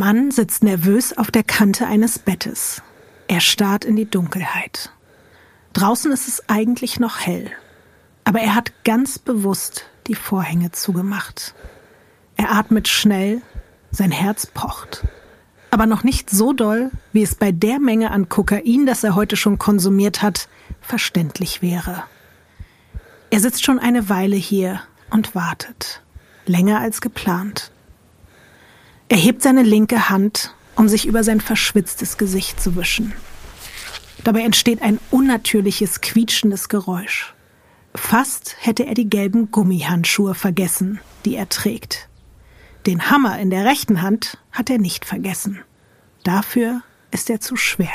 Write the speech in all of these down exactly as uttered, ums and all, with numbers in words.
Mann sitzt nervös auf der Kante eines Bettes. Er starrt in die Dunkelheit. Draußen ist es eigentlich noch hell, aber er hat ganz bewusst die Vorhänge zugemacht. Er atmet schnell, sein Herz pocht. Aber noch nicht so doll, wie es bei der Menge an Kokain, das er heute schon konsumiert hat, verständlich wäre. Er sitzt schon eine Weile hier und wartet, länger als geplant. Er hebt seine linke Hand, um sich über sein verschwitztes Gesicht zu wischen. Dabei entsteht ein unnatürliches, quietschendes Geräusch. Fast hätte er die gelben Gummihandschuhe vergessen, die er trägt. Den Hammer in der rechten Hand hat er nicht vergessen. Dafür ist er zu schwer.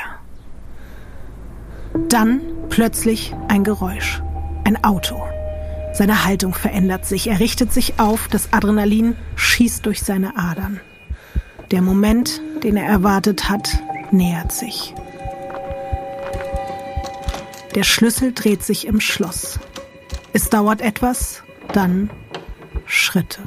Dann plötzlich ein Geräusch. Ein Auto. Seine Haltung verändert sich. Er richtet sich auf, das Adrenalin schießt durch seine Adern. Der Moment, den er erwartet hat, nähert sich. Der Schlüssel dreht sich im Schloss. Es dauert etwas, dann Schritte.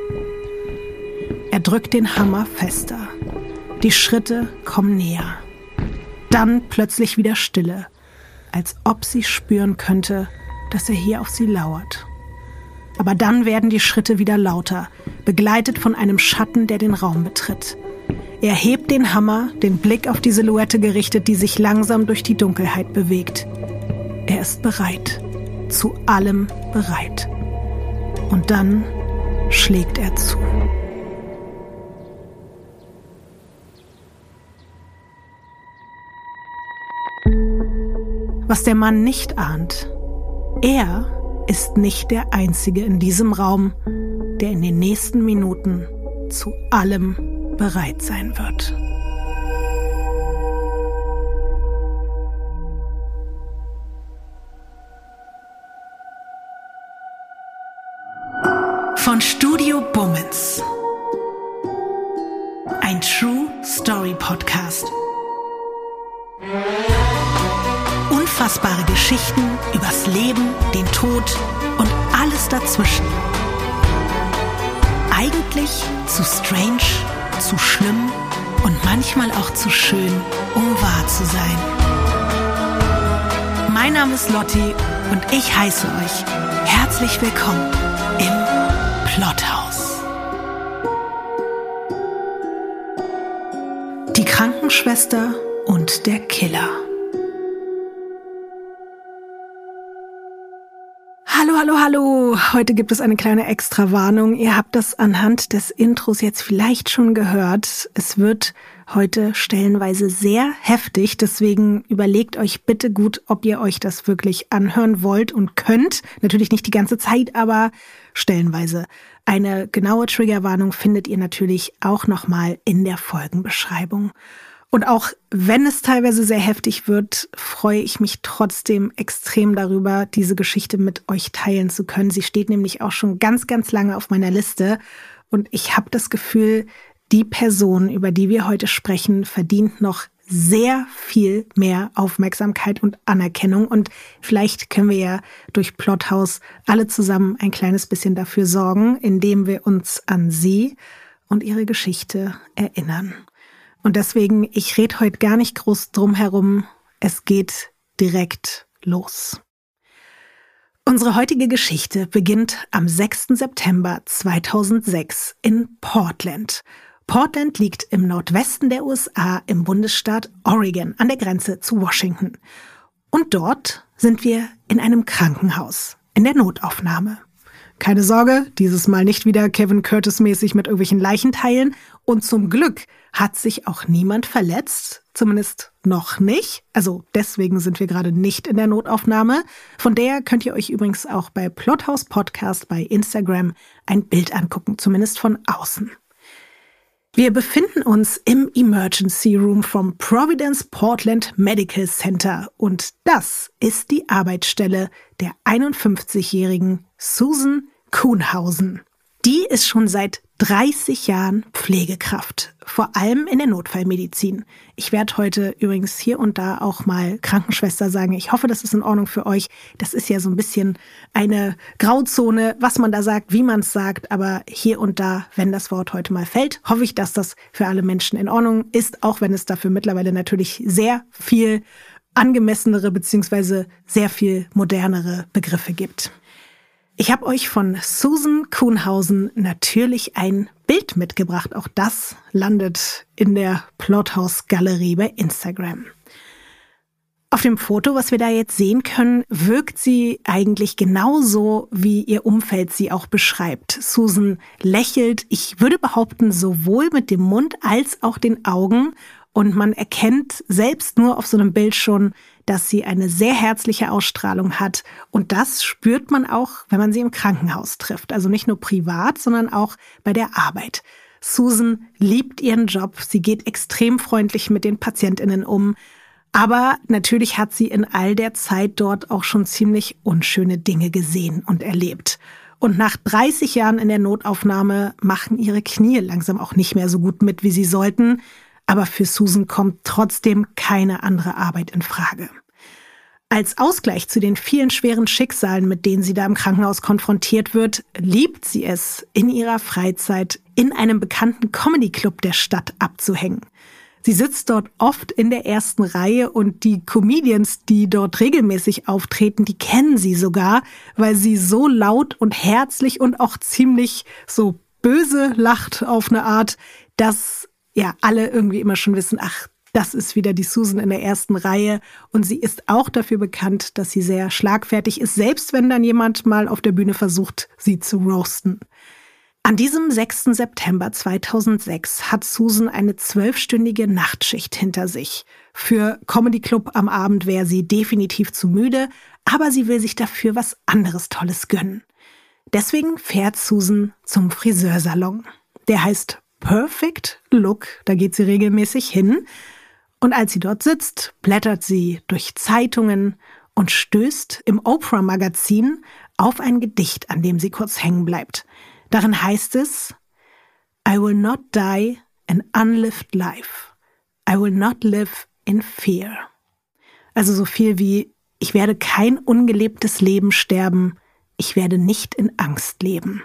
Er drückt den Hammer fester. Die Schritte kommen näher. Dann plötzlich wieder Stille, als ob sie spüren könnte, dass er hier auf sie lauert. Aber dann werden die Schritte wieder lauter, begleitet von einem Schatten, der den Raum betritt. Er hebt den Hammer, den Blick auf die Silhouette gerichtet, die sich langsam durch die Dunkelheit bewegt. Er ist bereit, zu allem bereit. Und dann schlägt er zu. Was der Mann nicht ahnt: Er ist nicht der Einzige in diesem Raum, der in den nächsten Minuten zu allem bereit sein wird. Von Studio Bummens. Ein True Story Podcast. Unfassbare Geschichten übers Leben, den Tod und alles dazwischen. Eigentlich zu strange, zu schlimm und manchmal auch zu schön, um wahr zu sein. Mein Name ist Lotti und ich heiße euch herzlich willkommen im Plothaus. Die Krankenschwester und der Killer. Hallo, hallo, hallo. Heute gibt es eine kleine Extrawarnung. Ihr habt das anhand des Intros jetzt vielleicht schon gehört. Es wird heute stellenweise sehr heftig. Deswegen überlegt euch bitte gut, ob ihr euch das wirklich anhören wollt und könnt. Natürlich nicht die ganze Zeit, aber stellenweise. Eine genaue Triggerwarnung findet ihr natürlich auch nochmal in der Folgenbeschreibung. Und auch wenn es teilweise sehr heftig wird, freue ich mich trotzdem extrem darüber, diese Geschichte mit euch teilen zu können. Sie steht nämlich auch schon ganz, ganz lange auf meiner Liste. Und ich habe das Gefühl, die Person, über die wir heute sprechen, verdient noch sehr viel mehr Aufmerksamkeit und Anerkennung. Und vielleicht können wir ja durch Plothaus alle zusammen ein kleines bisschen dafür sorgen, indem wir uns an sie und ihre Geschichte erinnern. Und deswegen, ich rede heute gar nicht groß drum herum. Es geht direkt los. Unsere heutige Geschichte beginnt am sechsten September zweitausendsechs in Portland. Portland liegt im Nordwesten der U S A im Bundesstaat Oregon an der Grenze zu Washington. Und dort sind wir in einem Krankenhaus, in der Notaufnahme. Keine Sorge, dieses Mal nicht wieder Kevin Curtis-mäßig mit irgendwelchen Leichenteilen. Und zum Glück hat sich auch niemand verletzt, zumindest noch nicht. Also deswegen sind wir gerade nicht in der Notaufnahme. Von der könnt ihr euch übrigens auch bei Plothaus Podcast bei Instagram ein Bild angucken, zumindest von außen. Wir befinden uns im Emergency Room vom Providence Portland Medical Center und das ist die Arbeitsstelle der einundfünfzigjährigen Susan Kuhnhausen. Die ist schon seit dreißig Jahren Pflegekraft, vor allem in der Notfallmedizin. Ich werde heute übrigens hier und da auch mal Krankenschwester sagen. Ich hoffe, das ist in Ordnung für euch. Das ist ja so ein bisschen eine Grauzone, was man da sagt, wie man es sagt. Aber hier und da, wenn das Wort heute mal fällt, hoffe ich, dass das für alle Menschen in Ordnung ist, auch wenn es dafür mittlerweile natürlich sehr viel angemessenere bzw. sehr viel modernere Begriffe gibt. Ich habe euch von Susan Kuhnhausen natürlich ein Bild mitgebracht. Auch das landet in der Plothouse-Galerie bei Instagram. Auf dem Foto, was wir da jetzt sehen können, wirkt sie eigentlich genauso, wie ihr Umfeld sie auch beschreibt. Susan lächelt, ich würde behaupten, sowohl mit dem Mund als auch den Augen. Und man erkennt selbst nur auf so einem Bild schon, dass sie eine sehr herzliche Ausstrahlung hat. Und das spürt man auch, wenn man sie im Krankenhaus trifft. Also nicht nur privat, sondern auch bei der Arbeit. Susan liebt ihren Job. Sie geht extrem freundlich mit den PatientInnen um. Aber natürlich hat sie in all der Zeit dort auch schon ziemlich unschöne Dinge gesehen und erlebt. Und nach dreißig Jahren in der Notaufnahme machen ihre Knie langsam auch nicht mehr so gut mit, wie sie sollten. Aber für Susan kommt trotzdem keine andere Arbeit in Frage. Als Ausgleich zu den vielen schweren Schicksalen, mit denen sie da im Krankenhaus konfrontiert wird, liebt sie es, in ihrer Freizeit in einem bekannten Comedy-Club der Stadt abzuhängen. Sie sitzt dort oft in der ersten Reihe und die Comedians, die dort regelmäßig auftreten, die kennen sie sogar, weil sie so laut und herzlich und auch ziemlich so böse lacht auf eine Art, dass ja alle irgendwie immer schon wissen, ach, das ist wieder die Susan in der ersten Reihe. Und sie ist auch dafür bekannt, dass sie sehr schlagfertig ist, selbst wenn dann jemand mal auf der Bühne versucht, sie zu roasten. An diesem sechsten September zweitausendsechs hat Susan eine zwölfstündige Nachtschicht hinter sich. Für Comedy Club am Abend wäre sie definitiv zu müde, aber sie will sich dafür was anderes Tolles gönnen. Deswegen fährt Susan zum Friseursalon. Der heißt Perfect Look, da geht sie regelmäßig hin. Und als sie dort sitzt, blättert sie durch Zeitungen und stößt im Oprah-Magazin auf ein Gedicht, an dem sie kurz hängen bleibt. Darin heißt es: I will not die an unlived life. I will not live in fear. Also so viel wie, ich werde kein ungelebtes Leben sterben, ich werde nicht in Angst leben.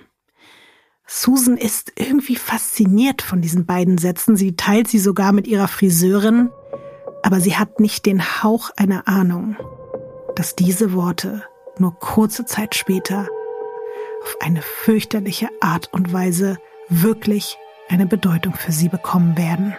Susan ist irgendwie fasziniert von diesen beiden Sätzen. Sie teilt sie sogar mit ihrer Friseurin. Aber sie hat nicht den Hauch einer Ahnung, dass diese Worte nur kurze Zeit später auf eine fürchterliche Art und Weise wirklich eine Bedeutung für sie bekommen werden.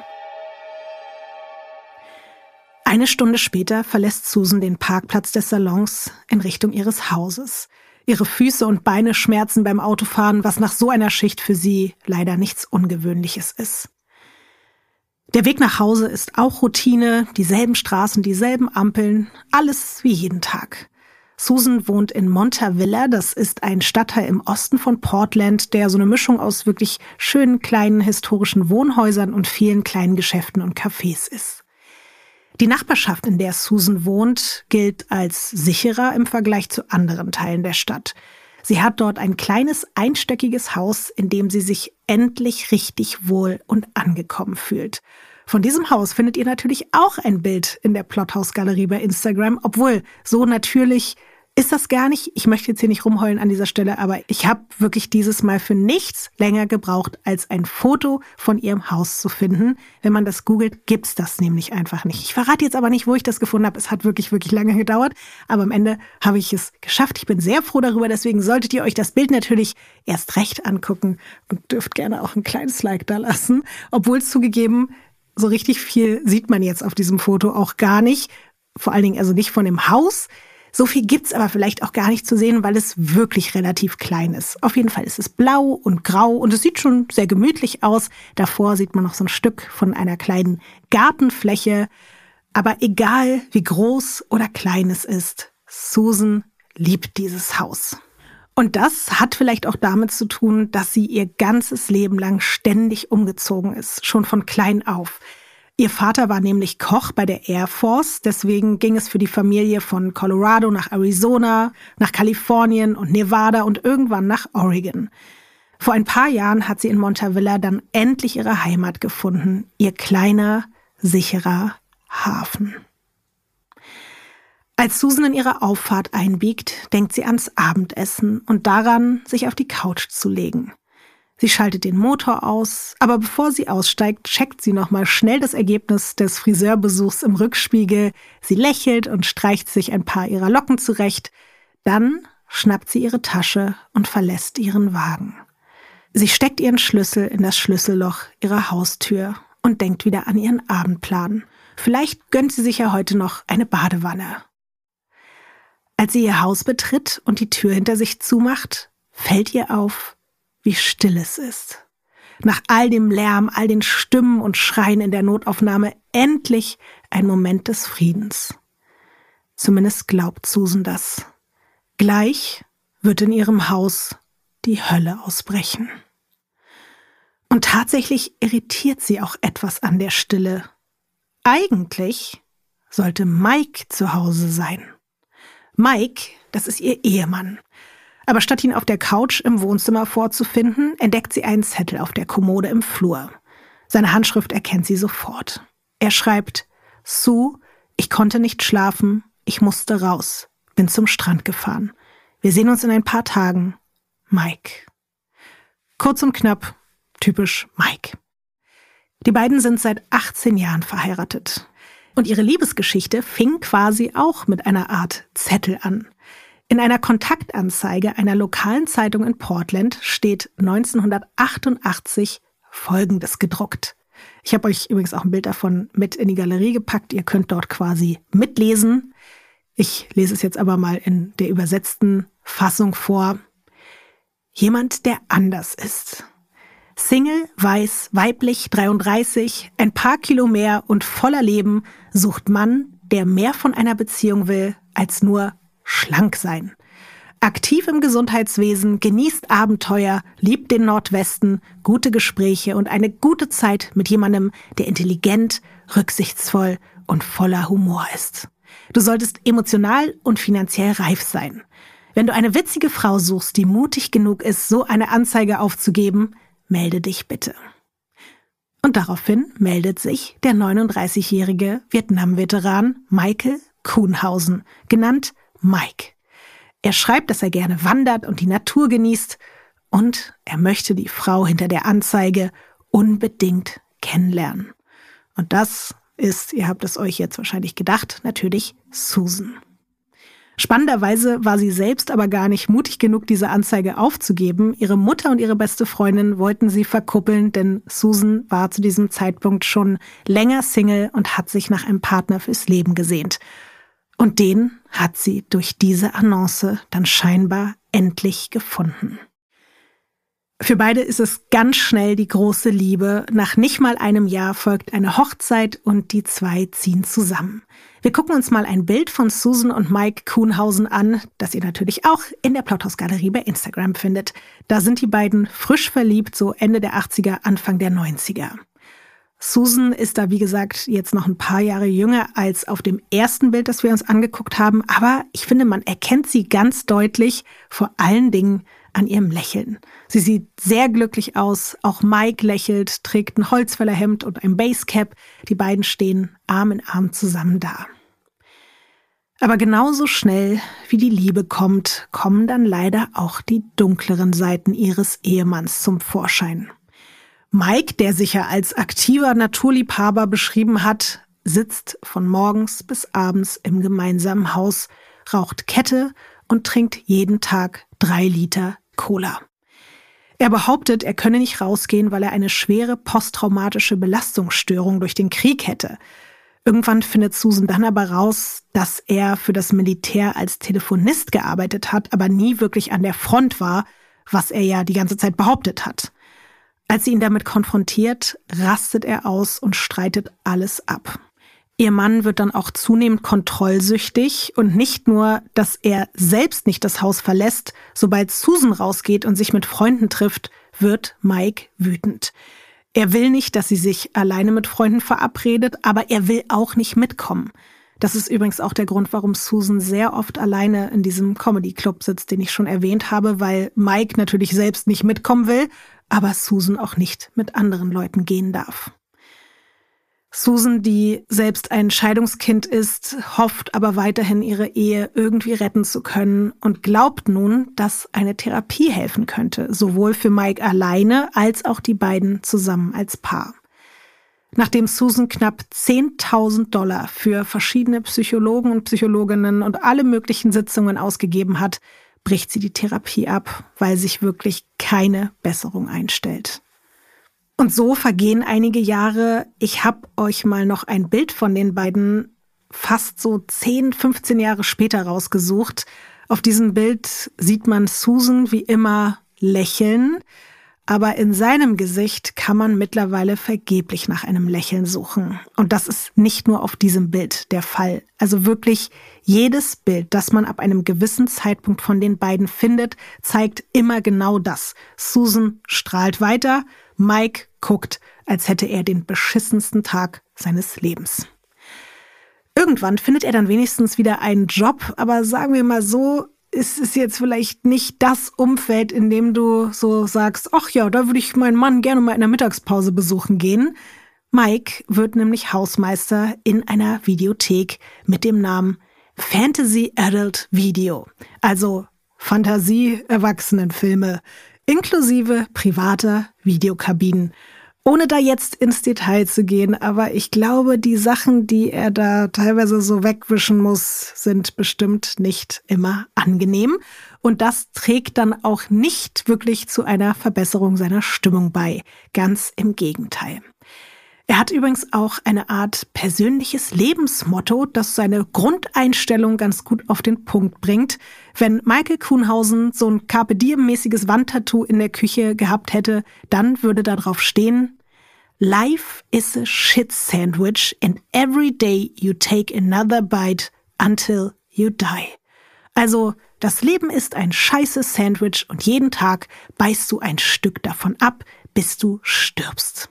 Eine Stunde später verlässt Susan den Parkplatz des Salons in Richtung ihres Hauses. Ihre Füße und Beine schmerzen beim Autofahren, was nach so einer Schicht für sie leider nichts Ungewöhnliches ist. Der Weg nach Hause ist auch Routine, dieselben Straßen, dieselben Ampeln, alles wie jeden Tag. Susan wohnt in Monta Villa, das ist ein Stadtteil im Osten von Portland, der so eine Mischung aus wirklich schönen kleinen historischen Wohnhäusern und vielen kleinen Geschäften und Cafés ist. Die Nachbarschaft, in der Susan wohnt, gilt als sicherer im Vergleich zu anderen Teilen der Stadt. Sie hat dort ein kleines, einstöckiges Haus, in dem sie sich endlich richtig wohl und angekommen fühlt. Von diesem Haus findet ihr natürlich auch ein Bild in der Plothouse-Galerie bei Instagram, obwohl so natürlich ist das gar nicht. Ich möchte jetzt hier nicht rumheulen an dieser Stelle, aber ich habe wirklich dieses Mal für nichts länger gebraucht, als ein Foto von ihrem Haus zu finden. Wenn man das googelt, gibt's das nämlich einfach nicht. Ich verrate jetzt aber nicht, wo ich das gefunden habe. Es hat wirklich, wirklich lange gedauert, aber am Ende habe ich es geschafft. Ich bin sehr froh darüber, deswegen solltet ihr euch das Bild natürlich erst recht angucken und dürft gerne auch ein kleines Like da lassen. Obwohl es zugegeben, so richtig viel sieht man jetzt auf diesem Foto auch gar nicht. Vor allen Dingen also nicht von dem Haus. So viel gibt's aber vielleicht auch gar nicht zu sehen, weil es wirklich relativ klein ist. Auf jeden Fall ist es blau und grau und es sieht schon sehr gemütlich aus. Davor sieht man noch so ein Stück von einer kleinen Gartenfläche. Aber egal, wie groß oder klein es ist, Susan liebt dieses Haus. Und das hat vielleicht auch damit zu tun, dass sie ihr ganzes Leben lang ständig umgezogen ist, schon von klein auf. Ihr Vater war nämlich Koch bei der Air Force, deswegen ging es für die Familie von Colorado nach Arizona, nach Kalifornien und Nevada und irgendwann nach Oregon. Vor ein paar Jahren hat sie in Montavilla dann endlich ihre Heimat gefunden, ihr kleiner, sicherer Hafen. Als Susan in ihre Auffahrt einbiegt, denkt sie ans Abendessen und daran, sich auf die Couch zu legen. Sie schaltet den Motor aus, aber bevor sie aussteigt, checkt sie nochmal schnell das Ergebnis des Friseurbesuchs im Rückspiegel. Sie lächelt und streicht sich ein paar ihrer Locken zurecht. Dann schnappt sie ihre Tasche und verlässt ihren Wagen. Sie steckt ihren Schlüssel in das Schlüsselloch ihrer Haustür und denkt wieder an ihren Abendplan. Vielleicht gönnt sie sich ja heute noch eine Badewanne. Als sie ihr Haus betritt und die Tür hinter sich zumacht, fällt ihr auf, wie still es ist. Nach all dem Lärm, all den Stimmen und Schreien in der Notaufnahme endlich ein Moment des Friedens. Zumindest glaubt Susan das. Gleich wird in ihrem Haus die Hölle ausbrechen. Und tatsächlich irritiert sie auch etwas an der Stille. Eigentlich sollte Mike zu Hause sein. Mike, das ist ihr Ehemann. Aber statt ihn auf der Couch im Wohnzimmer vorzufinden, entdeckt sie einen Zettel auf der Kommode im Flur. Seine Handschrift erkennt sie sofort. Er schreibt: Sue, ich konnte nicht schlafen, ich musste raus, bin zum Strand gefahren. Wir sehen uns in ein paar Tagen. Mike. Kurz und knapp, typisch Mike. Die beiden sind seit achtzehn Jahren verheiratet. Und ihre Liebesgeschichte fing quasi auch mit einer Art Zettel an. In einer Kontaktanzeige einer lokalen Zeitung in Portland steht neunzehnhundertachtundachtzig Folgendes gedruckt. Ich habe euch übrigens auch ein Bild davon mit in die Galerie gepackt. Ihr könnt dort quasi mitlesen. Ich lese es jetzt aber mal in der übersetzten Fassung vor. Jemand, der anders ist. Single, weiß, weiblich, dreiunddreißig, ein paar Kilo mehr und voller Leben, sucht Mann, der mehr von einer Beziehung will, als nur schlank sein. Aktiv im Gesundheitswesen, genießt Abenteuer, liebt den Nordwesten, gute Gespräche und eine gute Zeit mit jemandem, der intelligent, rücksichtsvoll und voller Humor ist. Du solltest emotional und finanziell reif sein. Wenn du eine witzige Frau suchst, die mutig genug ist, so eine Anzeige aufzugeben, melde dich bitte. Und daraufhin meldet sich der neununddreißigjährige Vietnam-Veteran Michael Kuhnhausen, genannt Mike. Er schreibt, dass er gerne wandert und die Natur genießt und er möchte die Frau hinter der Anzeige unbedingt kennenlernen. Und das ist, ihr habt es euch jetzt wahrscheinlich gedacht, natürlich Susan. Spannenderweise war sie selbst aber gar nicht mutig genug, diese Anzeige aufzugeben. Ihre Mutter und ihre beste Freundin wollten sie verkuppeln, denn Susan war zu diesem Zeitpunkt schon länger Single und hat sich nach einem Partner fürs Leben gesehnt. Und den hat sie durch diese Annonce dann scheinbar endlich gefunden. Für beide ist es ganz schnell die große Liebe. Nach nicht mal einem Jahr folgt eine Hochzeit und die zwei ziehen zusammen. Wir gucken uns mal ein Bild von Susan und Mike Kuhnhausen an, das ihr natürlich auch in der Plothaus-Galerie bei Instagram findet. Da sind die beiden frisch verliebt, so Ende der achtziger, Anfang der neunziger. Susan ist da, wie gesagt, jetzt noch ein paar Jahre jünger als auf dem ersten Bild, das wir uns angeguckt haben. Aber ich finde, man erkennt sie ganz deutlich, vor allen Dingen an ihrem Lächeln. Sie sieht sehr glücklich aus. Auch Mike lächelt, trägt ein Holzfällerhemd und ein Basecap. Die beiden stehen Arm in Arm zusammen da. Aber genauso schnell wie die Liebe kommt, kommen dann leider auch die dunkleren Seiten ihres Ehemanns zum Vorschein. Mike, der sich ja als aktiver Naturliebhaber beschrieben hat, sitzt von morgens bis abends im gemeinsamen Haus, raucht Kette und trinkt jeden Tag drei Liter Cola. Er behauptet, er könne nicht rausgehen, weil er eine schwere posttraumatische Belastungsstörung durch den Krieg hätte. Irgendwann findet Susan dann aber raus, dass er für das Militär als Telefonist gearbeitet hat, aber nie wirklich an der Front war, was er ja die ganze Zeit behauptet hat. Als sie ihn damit konfrontiert, rastet er aus und streitet alles ab. Ihr Mann wird dann auch zunehmend kontrollsüchtig und nicht nur, dass er selbst nicht das Haus verlässt, sobald Susan rausgeht und sich mit Freunden trifft, wird Mike wütend. Er will nicht, dass sie sich alleine mit Freunden verabredet, aber er will auch nicht mitkommen. Das ist übrigens auch der Grund, warum Susan sehr oft alleine in diesem Comedy-Club sitzt, den ich schon erwähnt habe, weil Mike natürlich selbst nicht mitkommen will, aber Susan auch nicht mit anderen Leuten gehen darf. Susan, die selbst ein Scheidungskind ist, hofft aber weiterhin, ihre Ehe irgendwie retten zu können und glaubt nun, dass eine Therapie helfen könnte, sowohl für Mike alleine als auch die beiden zusammen als Paar. Nachdem Susan knapp zehntausend Dollar für verschiedene Psychologen und Psychologinnen und alle möglichen Sitzungen ausgegeben hat, bricht sie die Therapie ab, weil sich wirklich keine Besserung einstellt. Und so vergehen einige Jahre. Ich habe euch mal noch ein Bild von den beiden fast so zehn, fünfzehn Jahre später rausgesucht. Auf diesem Bild sieht man Susan wie immer lächeln, aber in seinem Gesicht kann man mittlerweile vergeblich nach einem Lächeln suchen. Und das ist nicht nur auf diesem Bild der Fall. Also wirklich jedes Bild, das man ab einem gewissen Zeitpunkt von den beiden findet, zeigt immer genau das. Susan strahlt weiter, Mike guckt, als hätte er den beschissensten Tag seines Lebens. Irgendwann findet er dann wenigstens wieder einen Job, aber sagen wir mal so, ist es jetzt vielleicht nicht das Umfeld, in dem du so sagst, ach ja, da würde ich meinen Mann gerne mal in der Mittagspause besuchen gehen. Mike wird nämlich Hausmeister in einer Videothek mit dem Namen Fantasy Adult Video, also Fantasie-Erwachsenenfilme, inklusive privater Videokabinen. Ohne da jetzt ins Detail zu gehen, aber ich glaube, die Sachen, die er da teilweise so wegwischen muss, sind bestimmt nicht immer angenehm. Und das trägt dann auch nicht wirklich zu einer Verbesserung seiner Stimmung bei. Ganz im Gegenteil. Er hat übrigens auch eine Art persönliches Lebensmotto, das seine Grundeinstellung ganz gut auf den Punkt bringt. Wenn Michael Kuhnhausen so ein Carpe Diem-mäßiges Wandtattoo in der Küche gehabt hätte, dann würde da drauf stehen: Life is a shit sandwich and every day you take another bite until you die. Also, das Leben ist ein scheiße Sandwich und jeden Tag beißt du ein Stück davon ab, bis du stirbst.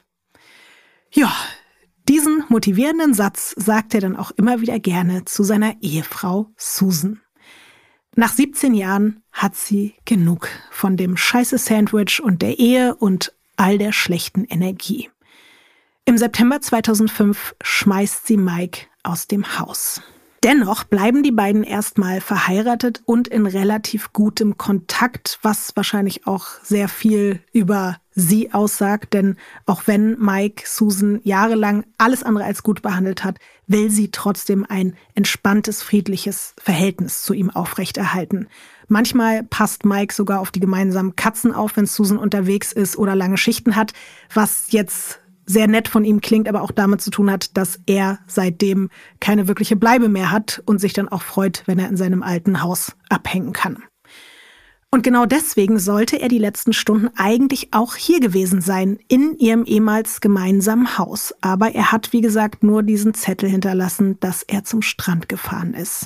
Ja, diesen motivierenden Satz sagt er dann auch immer wieder gerne zu seiner Ehefrau Susan. Nach siebzehn Jahren hat sie genug von dem scheiße Sandwich und der Ehe und all der schlechten Energie. Im September zweitausendfünf schmeißt sie Mike aus dem Haus. Dennoch bleiben die beiden erstmal verheiratet und in relativ gutem Kontakt, was wahrscheinlich auch sehr viel über sie aussagt, denn auch wenn Mike Susan jahrelang alles andere als gut behandelt hat, will sie trotzdem ein entspanntes, friedliches Verhältnis zu ihm aufrechterhalten. Manchmal passt Mike sogar auf die gemeinsamen Katzen auf, wenn Susan unterwegs ist oder lange Schichten hat, was jetzt sehr nett von ihm klingt, aber auch damit zu tun hat, dass er seitdem keine wirkliche Bleibe mehr hat und sich dann auch freut, wenn er in seinem alten Haus abhängen kann. Und genau deswegen sollte er die letzten Stunden eigentlich auch hier gewesen sein, in ihrem ehemals gemeinsamen Haus. Aber er hat, wie gesagt, nur diesen Zettel hinterlassen, dass er zum Strand gefahren ist.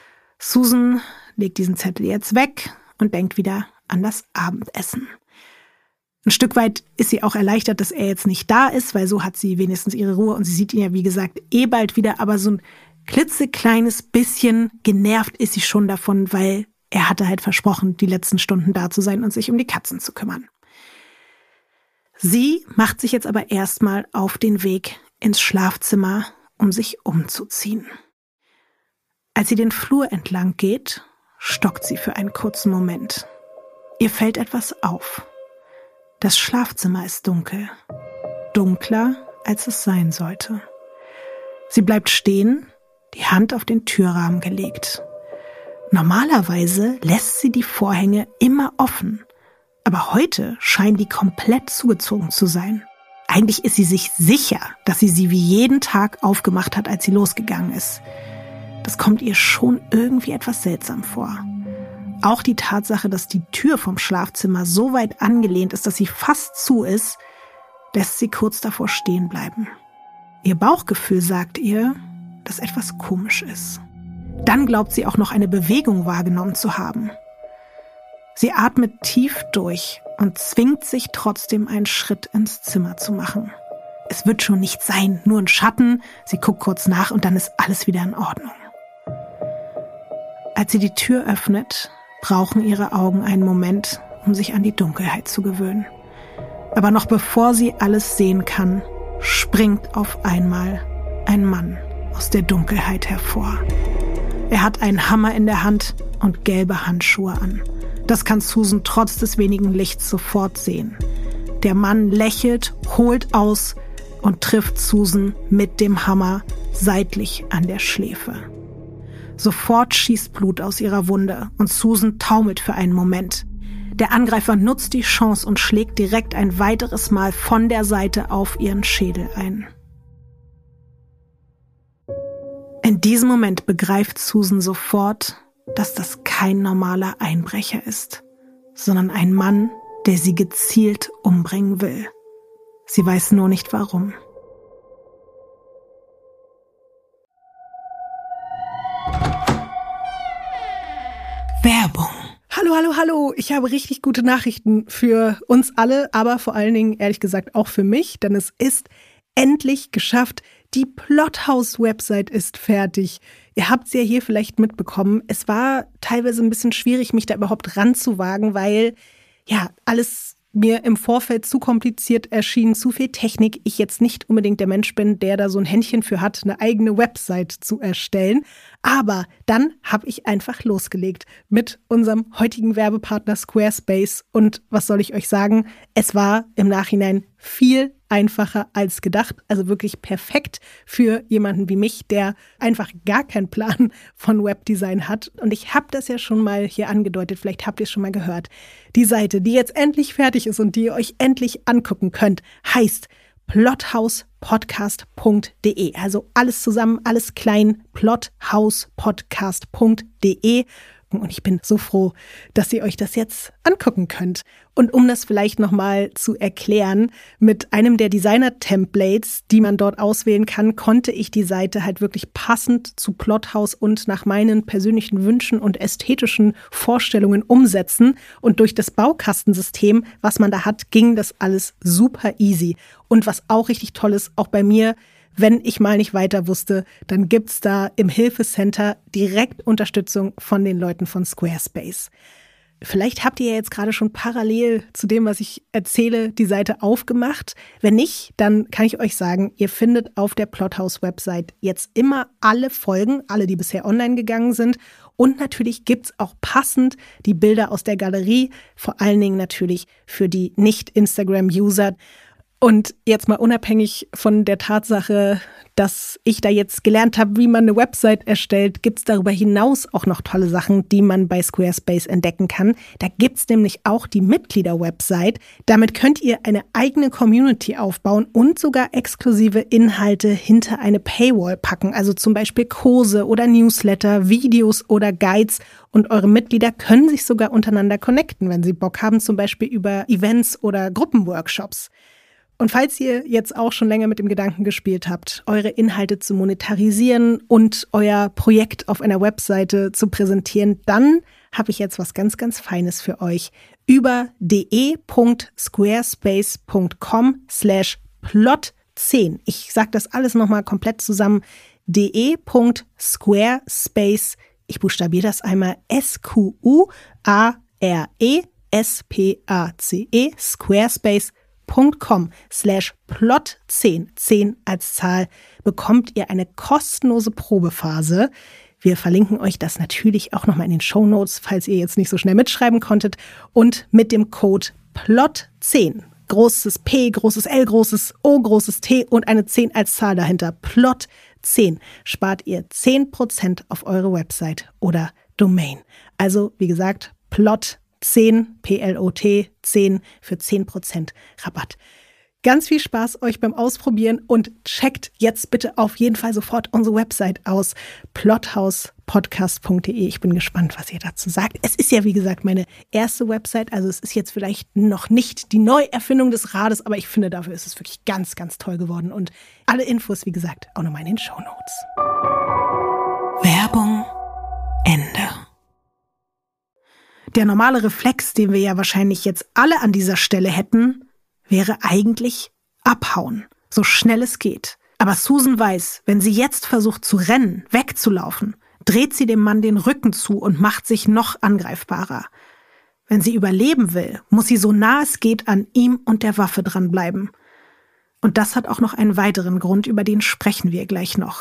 Susan legt diesen Zettel jetzt weg und denkt wieder an das Abendessen. Ein Stück weit ist sie auch erleichtert, dass er jetzt nicht da ist, weil so hat sie wenigstens ihre Ruhe und sie sieht ihn ja, wie gesagt, eh bald wieder. Aber so ein klitzekleines bisschen genervt ist sie schon davon, weil er hatte halt versprochen, die letzten Stunden da zu sein und sich um die Katzen zu kümmern. Sie macht sich jetzt aber erstmal auf den Weg ins Schlafzimmer, um sich umzuziehen. Als sie den Flur entlang geht, stockt sie für einen kurzen Moment. Ihr fällt etwas auf. Das Schlafzimmer ist dunkel. Dunkler, als es sein sollte. Sie bleibt stehen, die Hand auf den Türrahmen gelegt. Normalerweise lässt sie die Vorhänge immer offen, aber heute scheinen die komplett zugezogen zu sein. Eigentlich ist sie sich sicher, dass sie sie wie jeden Tag aufgemacht hat, als sie losgegangen ist. Das kommt ihr schon irgendwie etwas seltsam vor. Auch die Tatsache, dass die Tür vom Schlafzimmer so weit angelehnt ist, dass sie fast zu ist, lässt sie kurz davor stehen bleiben. Ihr Bauchgefühl sagt ihr, dass etwas komisch ist. Dann glaubt sie auch noch eine Bewegung wahrgenommen zu haben. Sie atmet tief durch und zwingt sich trotzdem einen Schritt ins Zimmer zu machen. es wird schon nicht sein, nur ein Schatten. Sie guckt kurz nach und dann ist alles wieder in Ordnung. Als sie die Tür öffnet, brauchen ihre Augen einen Moment, um sich an die Dunkelheit zu gewöhnen. Aber noch bevor sie alles sehen kann, springt auf einmal ein Mann aus der Dunkelheit hervor. Er hat einen Hammer in der Hand und gelbe Handschuhe an. Das kann Susan trotz des wenigen Lichts sofort sehen. Der Mann lächelt, holt aus und trifft Susan mit dem Hammer seitlich an der Schläfe. Sofort schießt Blut aus ihrer Wunde und Susan taumelt für einen Moment. Der Angreifer nutzt die Chance und schlägt direkt ein weiteres Mal von der Seite auf ihren Schädel ein. In diesem Moment begreift Susan sofort, dass das kein normaler Einbrecher ist, sondern ein Mann, der sie gezielt umbringen will. Sie weiß nur nicht warum. Werbung. Hallo, hallo, hallo. Ich habe richtig gute Nachrichten für uns alle, aber vor allen Dingen, ehrlich gesagt, auch für mich, denn es ist endlich geschafft. Die Plothouse-Website ist fertig. Ihr habt es ja hier vielleicht mitbekommen. Es war teilweise ein bisschen schwierig, mich da überhaupt ranzuwagen, weil ja alles mir im Vorfeld zu kompliziert erschien, zu viel Technik. Ich jetzt nicht unbedingt der Mensch bin, der da so ein Händchen für hat, eine eigene Website zu erstellen. Aber dann habe ich einfach losgelegt mit unserem heutigen Werbepartner Squarespace. Und was soll ich euch sagen? Es war im Nachhinein viel einfacher als gedacht. Also wirklich perfekt für jemanden wie mich, der einfach gar keinen Plan von Webdesign hat. Und ich habe das ja schon mal hier angedeutet, vielleicht habt ihr es schon mal gehört. Die Seite, die jetzt endlich fertig ist und die ihr euch endlich angucken könnt, heißt plothousepodcast punkt de. Also alles zusammen, alles klein, plothousepodcast punkt de. Und ich bin so froh, dass ihr euch das jetzt angucken könnt. Und um das vielleicht nochmal zu erklären, mit einem der Designer-Templates, die man dort auswählen kann, konnte ich die Seite halt wirklich passend zu Plothouse und nach meinen persönlichen Wünschen und ästhetischen Vorstellungen umsetzen. Und durch das Baukastensystem, was man da hat, ging das alles super easy. Und was auch richtig toll ist, auch bei mir, wenn ich mal nicht weiter wusste, dann gibt's da im Hilfecenter direkt Unterstützung von den Leuten von Squarespace. Vielleicht habt ihr ja jetzt gerade schon parallel zu dem, was ich erzähle, die Seite aufgemacht. Wenn nicht, dann kann ich euch sagen, ihr findet auf der Plothouse-Website jetzt immer alle Folgen, alle, die bisher online gegangen sind. Und natürlich gibt's auch passend die Bilder aus der Galerie, vor allen Dingen natürlich für die Nicht-Instagram-User. Und jetzt mal unabhängig von der Tatsache, dass ich da jetzt gelernt habe, wie man eine Website erstellt, gibt's darüber hinaus auch noch tolle Sachen, die man bei Squarespace entdecken kann. Da gibt's nämlich auch die Mitglieder-Website. Damit könnt ihr eine eigene Community aufbauen und sogar exklusive Inhalte hinter eine Paywall packen. Also zum Beispiel Kurse oder Newsletter, Videos oder Guides. Und eure Mitglieder können sich sogar untereinander connecten, wenn sie Bock haben, zum Beispiel über Events oder Gruppenworkshops. Und falls ihr jetzt auch schon länger mit dem Gedanken gespielt habt, eure Inhalte zu monetarisieren und euer Projekt auf einer Webseite zu präsentieren, dann habe ich jetzt was ganz, ganz Feines für euch. Über de.squarespace.com slash plot zehn. Ich sage das alles nochmal komplett zusammen. de.squarespace, ich buchstabiere das einmal, S Q U A R E S P A C E, Squarespace .com slash plot zehn, zehn als Zahl, bekommt ihr eine kostenlose Probephase. Wir verlinken euch das natürlich auch nochmal in den Shownotes, falls ihr jetzt nicht so schnell mitschreiben konntet. Und mit dem Code plot zehn, großes P, großes L, großes O, großes T und eine zehn als Zahl dahinter, plot zehn, spart ihr zehn Prozent auf eure Website oder Domain. Also, wie gesagt, plot zehn, P L O T, zehn für zehn Prozent Rabatt. Ganz viel Spaß euch beim Ausprobieren und checkt jetzt bitte auf jeden Fall sofort unsere Website aus, plothousepodcast punkt de. Ich bin gespannt, was ihr dazu sagt. Es ist ja, wie gesagt, meine erste Website, also es ist jetzt vielleicht noch nicht die Neuerfindung des Rades, aber ich finde, dafür ist es wirklich ganz, ganz toll geworden. Und alle Infos, wie gesagt, auch nochmal in den Shownotes. Werbung Ende. Der normale Reflex, den wir ja wahrscheinlich jetzt alle an dieser Stelle hätten, wäre eigentlich abhauen. so schnell es geht. Aber Susan weiß, wenn sie jetzt versucht zu rennen, wegzulaufen, dreht sie dem Mann den Rücken zu und macht sich noch angreifbarer. Wenn sie überleben will, muss sie so nah es geht an ihm und der Waffe dranbleiben. Und das hat auch noch einen weiteren Grund, über den sprechen wir gleich noch.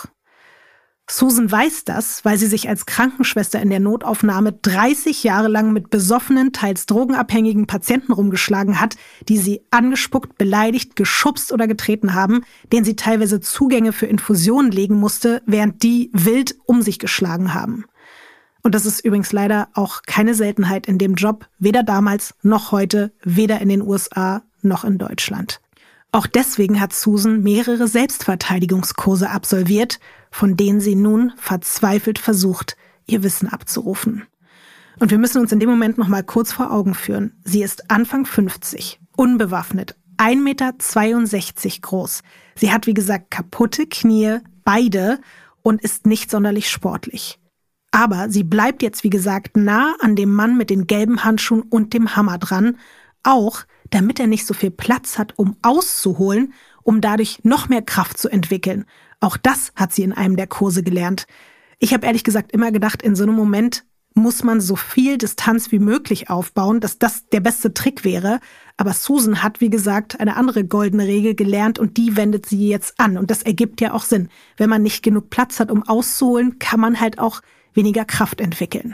Susan weiß das, weil sie sich als Krankenschwester in der Notaufnahme dreißig Jahre lang mit besoffenen, teils drogenabhängigen Patienten rumgeschlagen hat, die sie angespuckt, beleidigt, geschubst oder getreten haben, denen sie teilweise Zugänge für Infusionen legen musste, während die wild um sich geschlagen haben. Und das ist übrigens leider auch keine Seltenheit in dem Job, weder damals noch heute, weder in den U S A noch in Deutschland. Auch deswegen hat Susan mehrere Selbstverteidigungskurse absolviert, von denen sie nun verzweifelt versucht, ihr Wissen abzurufen. Und wir müssen uns in dem Moment noch mal kurz vor Augen führen. Sie ist Anfang fünfzig, unbewaffnet, ein Meter zweiundsechzig groß. Sie hat, wie gesagt, kaputte Knie, beide, und ist nicht sonderlich sportlich. Aber sie bleibt jetzt, wie gesagt, nah an dem Mann mit den gelben Handschuhen und dem Hammer dran, auch damit er nicht so viel Platz hat, um auszuholen, um dadurch noch mehr Kraft zu entwickeln. Auch das hat sie in einem der Kurse gelernt. Ich habe ehrlich gesagt immer gedacht, in so einem Moment muss man so viel Distanz wie möglich aufbauen, dass das der beste Trick wäre. Aber Susan hat, wie gesagt, eine andere goldene Regel gelernt und die wendet sie jetzt an. Und das ergibt ja auch Sinn. Wenn man nicht genug Platz hat, um auszuholen, kann man halt auch weniger Kraft entwickeln.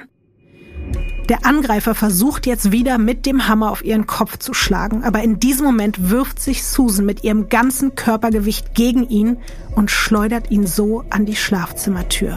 Der Angreifer versucht jetzt wieder mit dem Hammer auf ihren Kopf zu schlagen, aber in diesem Moment wirft sich Susan mit ihrem ganzen Körpergewicht gegen ihn und schleudert ihn so an die Schlafzimmertür.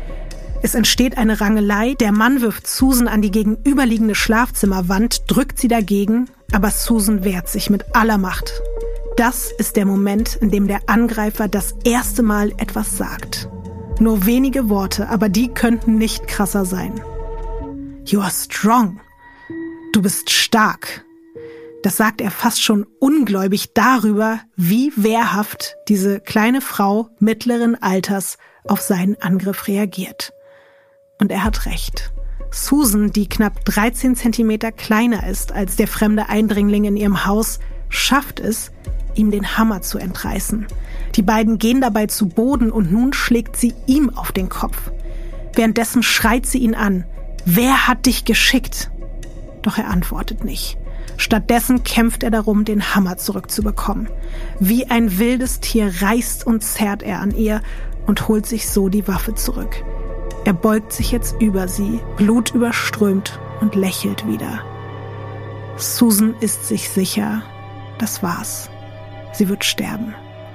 Es entsteht eine Rangelei, der Mann wirft Susan an die gegenüberliegende Schlafzimmerwand, drückt sie dagegen, aber Susan wehrt sich mit aller Macht. Das ist der Moment, in dem der Angreifer das erste Mal etwas sagt. Nur wenige Worte, aber die könnten nicht krasser sein. You are strong. Du bist stark. Das sagt er fast schon ungläubig darüber, wie wehrhaft diese kleine Frau mittleren Alters auf seinen Angriff reagiert. Und er hat recht. Susan, die knapp dreizehn Zentimeter kleiner ist als der fremde Eindringling in ihrem Haus, schafft es, ihm den Hammer zu entreißen. Die beiden gehen dabei zu Boden und nun schlägt sie ihm auf den Kopf. Währenddessen schreit sie ihn an. Wer hat dich geschickt? Doch er antwortet nicht. Stattdessen kämpft er darum, den Hammer zurückzubekommen. Wie ein wildes Tier reißt und zerrt er an ihr und holt sich so die Waffe zurück. Er beugt sich jetzt über sie, blutüberströmt und lächelt wieder. Susan ist sich sicher, das war's. Sie wird sterben.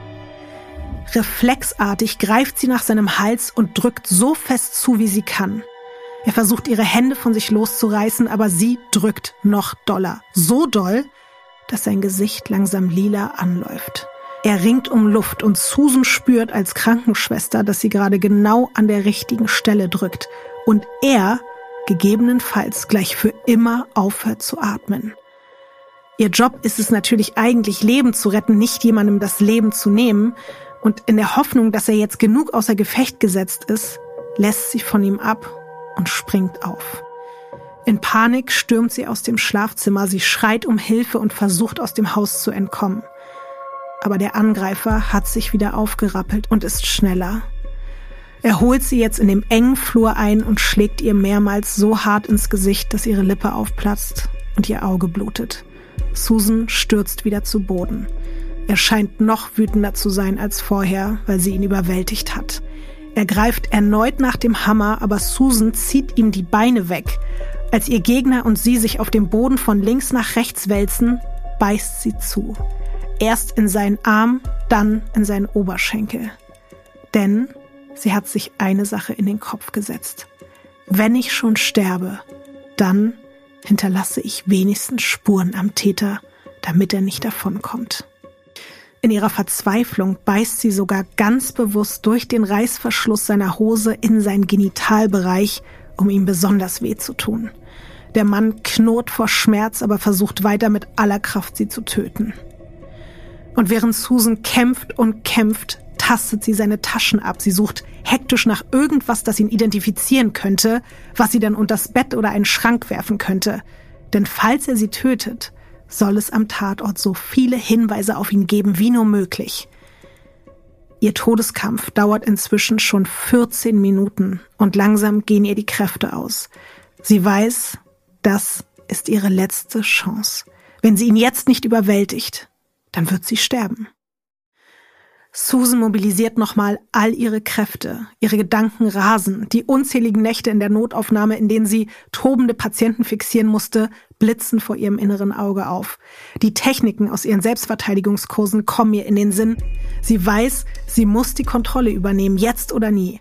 Reflexartig greift sie nach seinem Hals und drückt so fest zu, wie sie kann. Er versucht, ihre Hände von sich loszureißen, aber sie drückt noch doller. So doll, dass sein Gesicht langsam lila anläuft. Er ringt um Luft und Susan spürt als Krankenschwester, dass sie gerade genau an der richtigen Stelle drückt und er gegebenenfalls gleich für immer aufhört zu atmen. Ihr Job ist es natürlich eigentlich, Leben zu retten, nicht jemandem das Leben zu nehmen. Und in der Hoffnung, dass er jetzt genug außer Gefecht gesetzt ist, lässt sie von ihm ab und springt auf. In Panik stürmt sie aus dem Schlafzimmer, sie schreit um Hilfe und versucht aus dem Haus zu entkommen. Aber der Angreifer hat sich wieder aufgerappelt und ist schneller. Er holt sie jetzt in dem engen Flur ein und schlägt ihr mehrmals so hart ins Gesicht, dass ihre Lippe aufplatzt und ihr Auge blutet. Susan stürzt wieder zu Boden. Er scheint noch wütender zu sein als vorher, weil sie ihn überwältigt hat. Er greift erneut nach dem Hammer, aber Susan zieht ihm die Beine weg. Als ihr Gegner und sie sich auf dem Boden von links nach rechts wälzen, beißt sie zu. Erst in seinen Arm, dann in seinen Oberschenkel. Denn sie hat sich eine Sache in den Kopf gesetzt. Wenn ich schon sterbe, dann hinterlasse ich wenigstens Spuren am Täter, damit er nicht davonkommt. In ihrer Verzweiflung beißt sie sogar ganz bewusst durch den Reißverschluss seiner Hose in seinen Genitalbereich, um ihm besonders weh zu tun. Der Mann knurrt vor Schmerz, aber versucht weiter mit aller Kraft, sie zu töten. Und während Susan kämpft und kämpft, tastet sie seine Taschen ab. Sie sucht hektisch nach irgendwas, das ihn identifizieren könnte, was sie dann unters Bett oder einen Schrank werfen könnte. Denn falls er sie tötet, soll es am Tatort so viele Hinweise auf ihn geben wie nur möglich. Ihr Todeskampf dauert inzwischen schon vierzehn Minuten und langsam gehen ihr die Kräfte aus. Sie weiß, das ist ihre letzte Chance. Wenn sie ihn jetzt nicht überwältigt, dann wird sie sterben. Susan mobilisiert nochmal all ihre Kräfte. Ihre Gedanken rasen. Die unzähligen Nächte in der Notaufnahme, in denen sie tobende Patienten fixieren musste, blitzen vor ihrem inneren Auge auf. Die Techniken aus ihren Selbstverteidigungskursen kommen ihr in den Sinn. Sie weiß, sie muss die Kontrolle übernehmen, jetzt oder nie.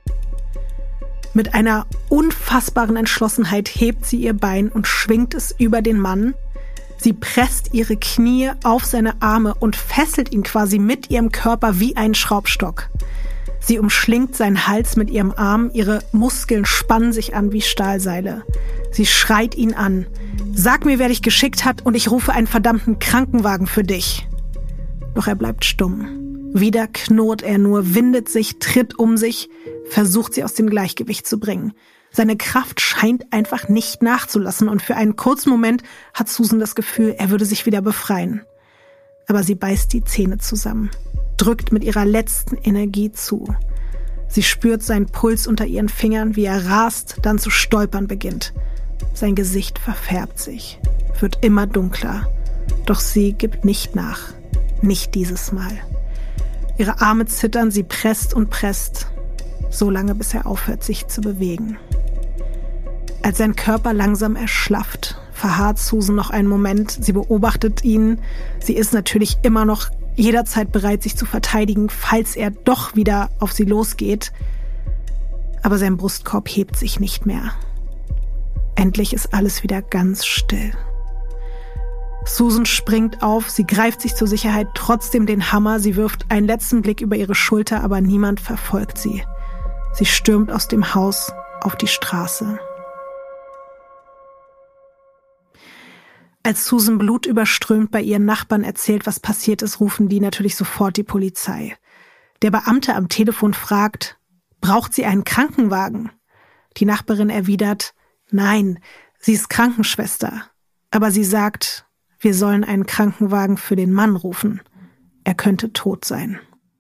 Mit einer unfassbaren Entschlossenheit hebt sie ihr Bein und schwingt es über den Mann. Sie presst ihre Knie auf seine Arme und fesselt ihn quasi mit ihrem Körper wie einen Schraubstock. Sie umschlingt seinen Hals mit ihrem Arm, ihre Muskeln spannen sich an wie Stahlseile. Sie schreit ihn an. Sag mir, wer dich geschickt hat, und ich rufe einen verdammten Krankenwagen für dich. Doch er bleibt stumm. Wieder knurrt er nur, windet sich, tritt um sich, versucht sie aus dem Gleichgewicht zu bringen. Seine Kraft scheint einfach nicht nachzulassen und für einen kurzen Moment hat Susan das Gefühl, er würde sich wieder befreien. Aber sie beißt die Zähne zusammen, drückt mit ihrer letzten Energie zu. Sie spürt seinen Puls unter ihren Fingern, wie er rast, dann zu stolpern beginnt. Sein Gesicht verfärbt sich, wird immer dunkler. Doch sie gibt nicht nach. Nicht dieses Mal. Ihre Arme zittern, sie presst und presst, so lange bis er aufhört, sich zu bewegen. Als sein Körper langsam erschlafft, verharrt Susan noch einen Moment. Sie beobachtet ihn. Sie ist natürlich immer noch jederzeit bereit, sich zu verteidigen, falls er doch wieder auf sie losgeht. Aber sein Brustkorb hebt sich nicht mehr. Endlich ist alles wieder ganz still. Susan springt auf, sie greift sich zur Sicherheit trotzdem den Hammer, sie wirft einen letzten Blick über ihre Schulter, aber niemand verfolgt sie. Sie stürmt aus dem Haus auf die Straße. Als Susan blutüberströmt bei ihren Nachbarn erzählt, was passiert ist, rufen die natürlich sofort die Polizei. Der Beamte am Telefon fragt, braucht sie einen Krankenwagen? Die Nachbarin erwidert, nein, sie ist Krankenschwester. Aber sie sagt, wir sollen einen Krankenwagen für den Mann rufen. Er könnte tot sein.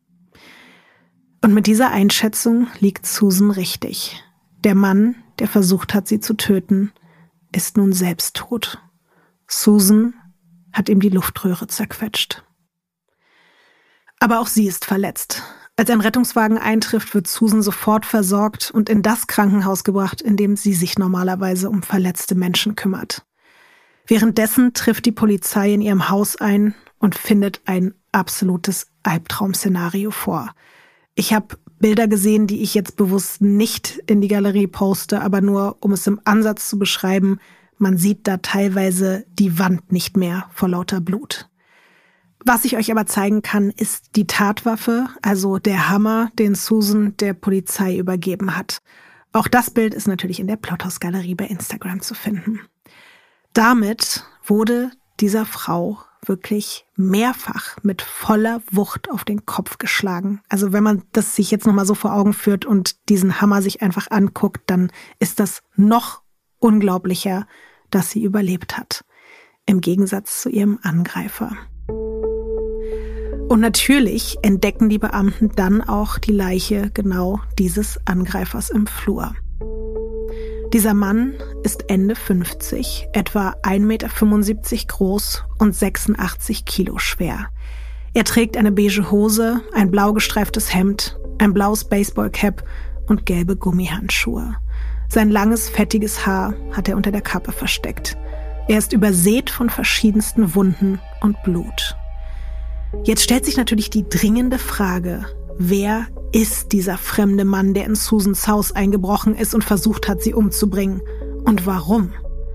Und mit dieser Einschätzung liegt Susan richtig. Der Mann, der versucht hat, sie zu töten, ist nun selbst tot. Susan hat ihm die Luftröhre zerquetscht. Aber auch sie ist verletzt. Als ein Rettungswagen eintrifft, wird Susan sofort versorgt und in das Krankenhaus gebracht, in dem sie sich normalerweise um verletzte Menschen kümmert. Währenddessen trifft die Polizei in ihrem Haus ein und findet ein absolutes Albtraum-Szenario vor. Ich habe Bilder gesehen, die ich jetzt bewusst nicht in die Galerie poste, aber nur, um es im Ansatz zu beschreiben, man sieht da teilweise die Wand nicht mehr vor lauter Blut. Was ich euch aber zeigen kann, ist die Tatwaffe, also der Hammer, den Susan der Polizei übergeben hat. Auch das Bild ist natürlich in der Plothaus-Galerie bei Instagram zu finden. Damit wurde dieser Frau wirklich mehrfach mit voller Wucht auf den Kopf geschlagen. Also wenn man das sich jetzt nochmal so vor Augen führt und diesen Hammer sich einfach anguckt, dann ist das noch unglaublicher, dass sie überlebt hat. Im Gegensatz zu ihrem Angreifer. Und natürlich entdecken die Beamten dann auch die Leiche genau dieses Angreifers im Flur. Dieser Mann ist Ende fünfzig, etwa ein Meter fünfundsiebzig groß und sechsundachtzig Kilo schwer. Er trägt eine beige Hose, ein blau gestreiftes Hemd, ein blaues Baseballcap und gelbe Gummihandschuhe. Sein langes, fettiges Haar hat er unter der Kappe versteckt. Er ist übersät von verschiedensten Wunden und Blut. Jetzt stellt sich natürlich die dringende Frage, wer ist dieser fremde Mann, der in Susans Haus eingebrochen ist und versucht hat, sie umzubringen? Und warum?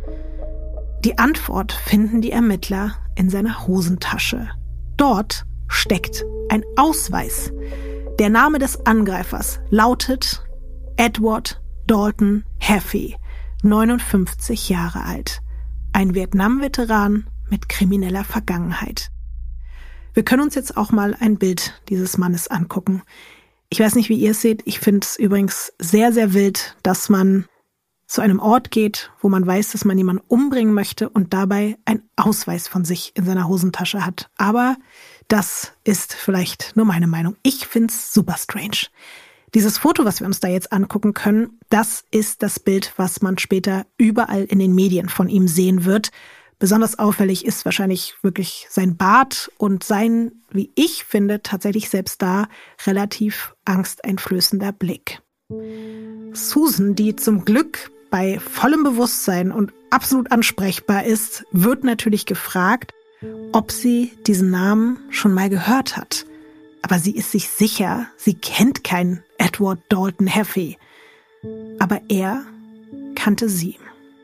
Die Antwort finden die Ermittler in seiner Hosentasche. Dort steckt ein Ausweis. Der Name des Angreifers lautet Edward Dalton Heffy, neunundfünfzig Jahre alt. Ein Vietnam-Veteran mit krimineller Vergangenheit. Wir können uns jetzt auch mal ein Bild dieses Mannes angucken. Ich weiß nicht, wie ihr es seht. Ich finde es übrigens sehr, sehr wild, dass man zu einem Ort geht, wo man weiß, dass man jemanden umbringen möchte und dabei einen Ausweis von sich in seiner Hosentasche hat. Aber Das ist vielleicht nur meine Meinung. Ich find's super strange. Dieses Foto, was wir uns da jetzt angucken können, das ist das Bild, was man später überall in den Medien von ihm sehen wird. Besonders auffällig ist wahrscheinlich wirklich sein Bart und sein, wie ich finde, tatsächlich selbst da relativ angsteinflößender Blick. Susan, die zum Glück bei vollem Bewusstsein und absolut ansprechbar ist, wird natürlich gefragt, ob sie diesen Namen schon mal gehört hat. Aber sie ist sich sicher, sie kennt keinen Edward Dalton Heffey. Aber er kannte sie.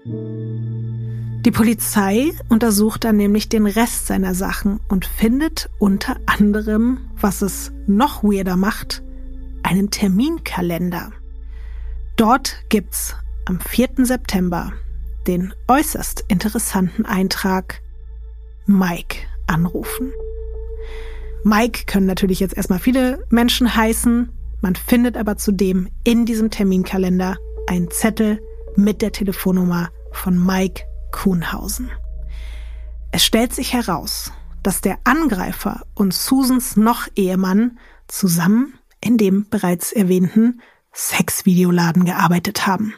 Die Polizei untersucht dann nämlich den Rest seiner Sachen und findet unter anderem, was es noch weirder macht, einen Terminkalender. Dort gibt's am vierten September den äußerst interessanten Eintrag Mike anrufen. Mike können natürlich jetzt erstmal viele Menschen heißen, man findet aber zudem in diesem Terminkalender einen Zettel mit der Telefonnummer von Mike Kuhnhausen. Es stellt sich heraus, dass der Angreifer und Susans Noch-Ehemann zusammen in dem bereits erwähnten Sexvideoladen gearbeitet haben.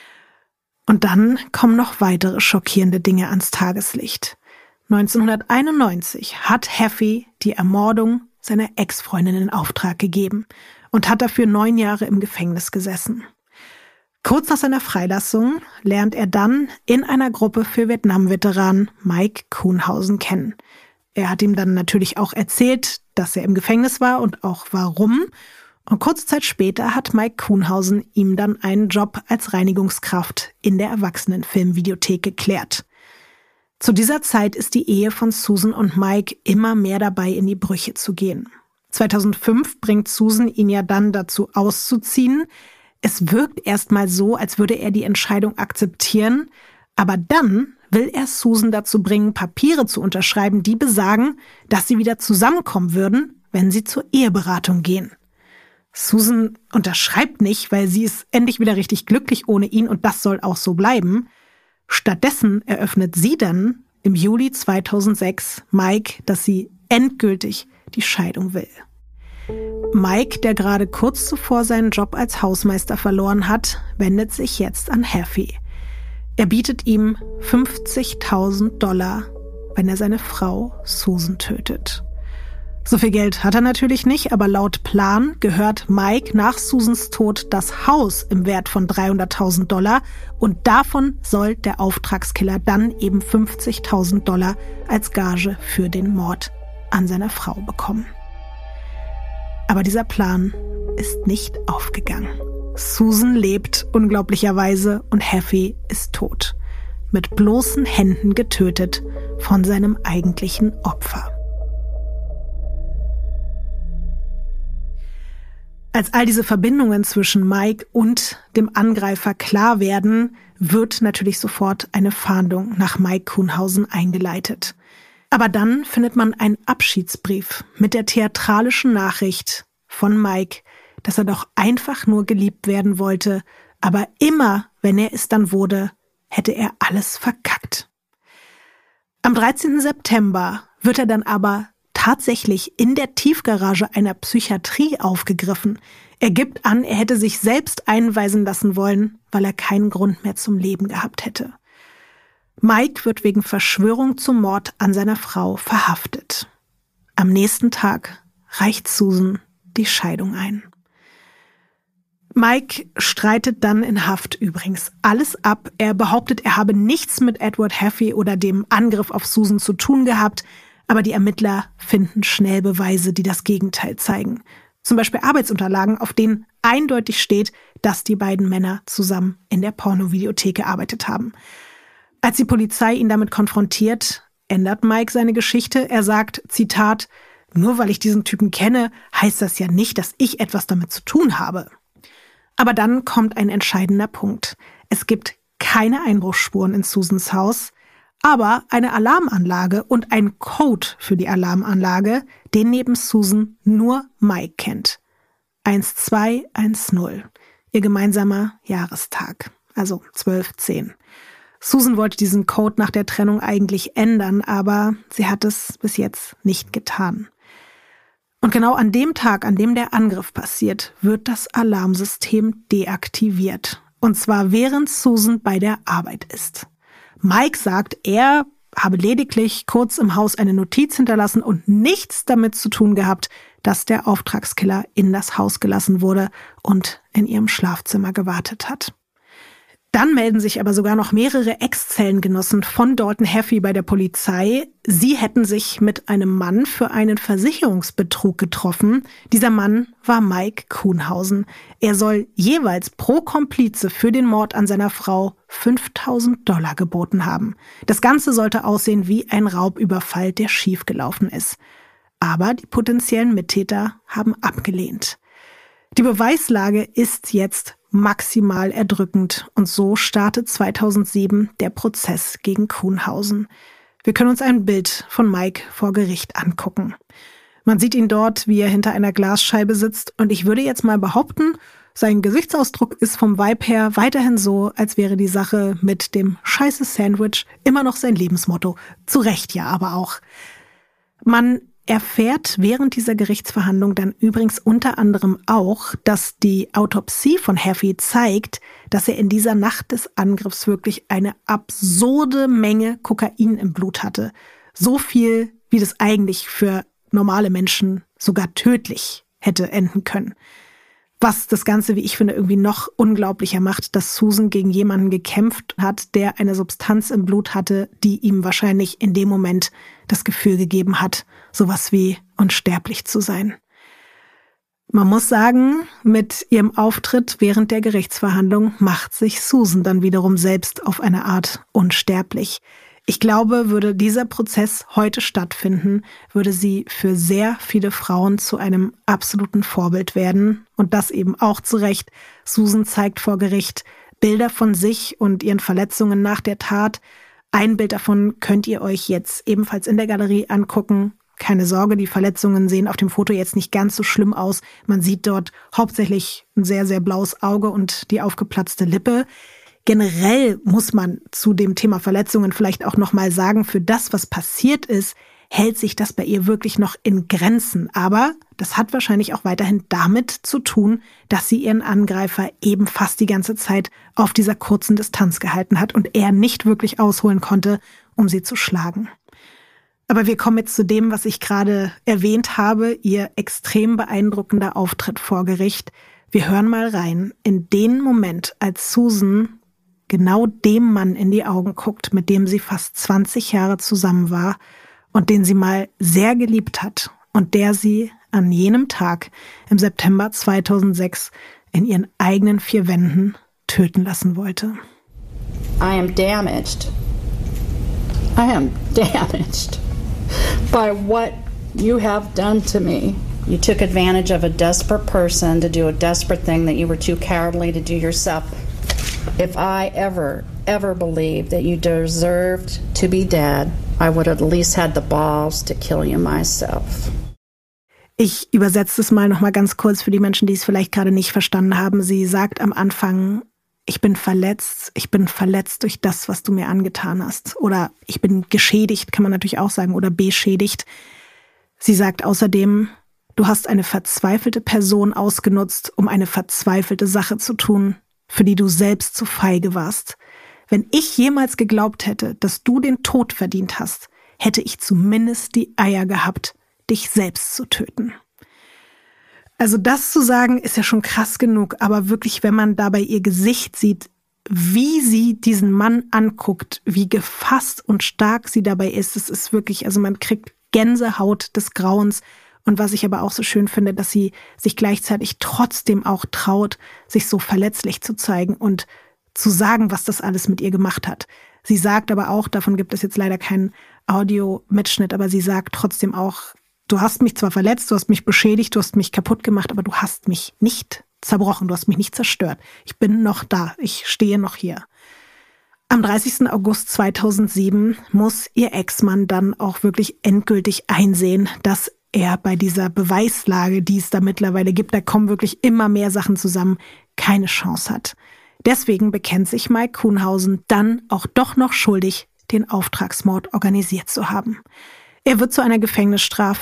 Und dann kommen noch weitere schockierende Dinge ans Tageslicht. neunzehnhunderteinundneunzig hat Heffey die Ermordung seiner Ex-Freundin in Auftrag gegeben und hat dafür neun Jahre im Gefängnis gesessen. Kurz nach seiner Freilassung lernt er dann in einer Gruppe für Vietnam-Veteranen Mike Kuhnhausen kennen. Er hat ihm dann natürlich auch erzählt, dass er im Gefängnis war und auch warum. Und kurze Zeit später hat Mike Kuhnhausen ihm dann einen Job als Reinigungskraft in der Erwachsenenfilmvideothek geklärt. Zu dieser Zeit ist die Ehe von Susan und Mike immer mehr dabei, in die Brüche zu gehen. zweitausendfünf bringt Susan ihn ja dann dazu auszuziehen. Es wirkt erstmal so, als würde er die Entscheidung akzeptieren, aber dann will er Susan dazu bringen, Papiere zu unterschreiben, die besagen, dass sie wieder zusammenkommen würden, wenn sie zur Eheberatung gehen. Susan unterschreibt nicht, weil sie ist endlich wieder richtig glücklich ohne ihn und das soll auch so bleiben. Stattdessen eröffnet sie dann im Juli zweitausendsechs Mike, dass sie endgültig die Scheidung will. Mike, der gerade kurz zuvor seinen Job als Hausmeister verloren hat, wendet sich jetzt an Heffey. Er bietet ihm fünfzigtausend Dollar, wenn er seine Frau Susan tötet. So viel Geld hat er natürlich nicht, aber laut Plan gehört Mike nach Susans Tod das Haus im Wert von dreihunderttausend Dollar und davon soll der Auftragskiller dann eben fünfzigtausend Dollar als Gage für den Mord an seiner Frau bekommen. Aber dieser Plan ist nicht aufgegangen. Susan lebt unglaublicherweise und Heffey ist tot. Mit bloßen Händen getötet von seinem eigentlichen Opfer. Als all diese Verbindungen zwischen Mike und dem Angreifer klar werden, wird natürlich sofort eine Fahndung nach Mike Kuhnhausen eingeleitet. Aber dann findet man einen Abschiedsbrief mit der theatralischen Nachricht von Mike, dass er doch einfach nur geliebt werden wollte, aber immer, wenn er es dann wurde, hätte er alles verkackt. Am dreizehnten September wird er dann aber tatsächlich in der Tiefgarage einer Psychiatrie aufgegriffen. Er gibt an, er hätte sich selbst einweisen lassen wollen, weil er keinen Grund mehr zum Leben gehabt hätte. Mike wird wegen Verschwörung zum Mord an seiner Frau verhaftet. Am nächsten Tag reicht Susan die Scheidung ein. Mike streitet dann in Haft übrigens alles ab. Er behauptet, er habe nichts mit Edward Heffey oder dem Angriff auf Susan zu tun gehabt, aber die Ermittler finden schnell Beweise, die das Gegenteil zeigen. Zum Beispiel Arbeitsunterlagen, auf denen eindeutig steht, dass die beiden Männer zusammen in der Pornovideothek gearbeitet haben. Als die Polizei ihn damit konfrontiert, ändert Mike seine Geschichte. Er sagt, Zitat, nur weil ich diesen Typen kenne, heißt das ja nicht, dass ich etwas damit zu tun habe. Aber dann kommt ein entscheidender Punkt. Es gibt keine Einbruchsspuren in Susans Haus, aber eine Alarmanlage und ein Code für die Alarmanlage, den neben Susan nur Mike kennt. eins zwei eins null, ihr gemeinsamer Jahrestag, also zwölf zehn. Susan wollte diesen Code nach der Trennung eigentlich ändern, aber sie hat es bis jetzt nicht getan. Und genau an dem Tag, an dem der Angriff passiert, wird das Alarmsystem deaktiviert. Und zwar während Susan bei der Arbeit ist. Mike sagt, er habe lediglich kurz im Haus eine Notiz hinterlassen und nichts damit zu tun gehabt, dass der Auftragskiller in das Haus gelassen wurde und in ihrem Schlafzimmer gewartet hat. Dann melden sich aber sogar noch mehrere Ex-Zellengenossen von Dalton Heffy bei der Polizei. Sie hätten sich mit einem Mann für einen Versicherungsbetrug getroffen. Dieser Mann war Mike Kuhnhausen. Er soll jeweils pro Komplize für den Mord an seiner Frau fünftausend Dollar geboten haben. Das Ganze sollte aussehen wie ein Raubüberfall, der schiefgelaufen ist. Aber die potenziellen Mittäter haben abgelehnt. Die Beweislage ist jetzt maximal erdrückend und so startet zweitausendsieben der Prozess gegen Kuhnhausen. Wir können uns ein Bild von Mike vor Gericht angucken. Man sieht ihn dort, wie er hinter einer Glasscheibe sitzt und ich würde jetzt mal behaupten, sein Gesichtsausdruck ist vom Vibe her weiterhin so, als wäre die Sache mit dem Scheiße Sandwich immer noch sein Lebensmotto. Zu Recht ja aber auch. Man erfährt während dieser Gerichtsverhandlung dann übrigens unter anderem auch, dass die Autopsie von Heffy zeigt, dass er in dieser Nacht des Angriffs wirklich eine absurde Menge Kokain im Blut hatte. So viel, wie das eigentlich für normale Menschen sogar tödlich hätte enden können. Was das Ganze, wie ich finde, irgendwie noch unglaublicher macht, dass Susan gegen jemanden gekämpft hat, der eine Substanz im Blut hatte, die ihm wahrscheinlich in dem Moment das Gefühl gegeben hat, sowas wie unsterblich zu sein. Man muss sagen, mit ihrem Auftritt während der Gerichtsverhandlung macht sich Susan dann wiederum selbst auf eine Art unsterblich. Ich glaube, würde dieser Prozess heute stattfinden, würde sie für sehr viele Frauen zu einem absoluten Vorbild werden. Und das eben auch zu Recht. Susan zeigt vor Gericht Bilder von sich und ihren Verletzungen nach der Tat. Ein Bild davon könnt ihr euch jetzt ebenfalls in der Galerie angucken. Keine Sorge, die Verletzungen sehen auf dem Foto jetzt nicht ganz so schlimm aus. Man sieht dort hauptsächlich ein sehr, sehr blaues Auge und die aufgeplatzte Lippe. Generell muss man zu dem Thema Verletzungen vielleicht auch nochmal sagen, für das, was passiert ist, hält sich das bei ihr wirklich noch in Grenzen. Aber das hat wahrscheinlich auch weiterhin damit zu tun, dass sie ihren Angreifer eben fast die ganze Zeit auf dieser kurzen Distanz gehalten hat und er nicht wirklich ausholen konnte, um sie zu schlagen. Aber wir kommen jetzt zu dem, was ich gerade erwähnt habe, ihr extrem beeindruckender Auftritt vor Gericht. Wir hören mal rein in den Moment, als Susan genau dem Mann in die Augen guckt, mit dem sie fast zwanzig Jahre zusammen war und den sie mal sehr geliebt hat und der sie an jenem Tag im September zweitausendsechs in ihren eigenen vier Wänden töten lassen wollte. I am damaged. I am damaged by what you have done to me. You took advantage of a desperate person to do a desperate thing that you were too cowardly to do yourself. If I ever, ever believed that you deserved to be dead, I would at least had the balls to kill you myself. Ich übersetze es mal noch mal ganz kurz für die Menschen, die es vielleicht gerade nicht verstanden haben. Sie sagt am Anfang, ich bin verletzt, ich bin verletzt durch das, was du mir angetan hast. Oder ich bin geschädigt, kann man natürlich auch sagen, oder beschädigt. Sie sagt außerdem, du hast eine verzweifelte Person ausgenutzt, um eine verzweifelte Sache zu tun, für die du selbst zu feige warst. Wenn ich jemals geglaubt hätte, dass du den Tod verdient hast, hätte ich zumindest die Eier gehabt, dich selbst zu töten. Also das zu sagen, ist ja schon krass genug, aber wirklich, wenn man dabei ihr Gesicht sieht, wie sie diesen Mann anguckt, wie gefasst und stark sie dabei ist, es ist wirklich, also man kriegt Gänsehaut des Grauens. Und was ich aber auch so schön finde, dass sie sich gleichzeitig trotzdem auch traut, sich so verletzlich zu zeigen und zu sagen, was das alles mit ihr gemacht hat. Sie sagt aber auch, davon gibt es jetzt leider keinen Audio-Mitschnitt, aber sie sagt trotzdem auch, du hast mich zwar verletzt, du hast mich beschädigt, du hast mich kaputt gemacht, aber du hast mich nicht zerbrochen, du hast mich nicht zerstört. Ich bin noch da, ich stehe noch hier. Am dreißigsten August zweitausendsieben muss ihr Ex-Mann dann auch wirklich endgültig einsehen, dass er bei dieser Beweislage, die es da mittlerweile gibt, da kommen wirklich immer mehr Sachen zusammen, keine Chance hat. Deswegen bekennt sich Mike Kuhnhausen dann auch doch noch schuldig, den Auftragsmord organisiert zu haben. Er wird zu einer Gefängnisstrafe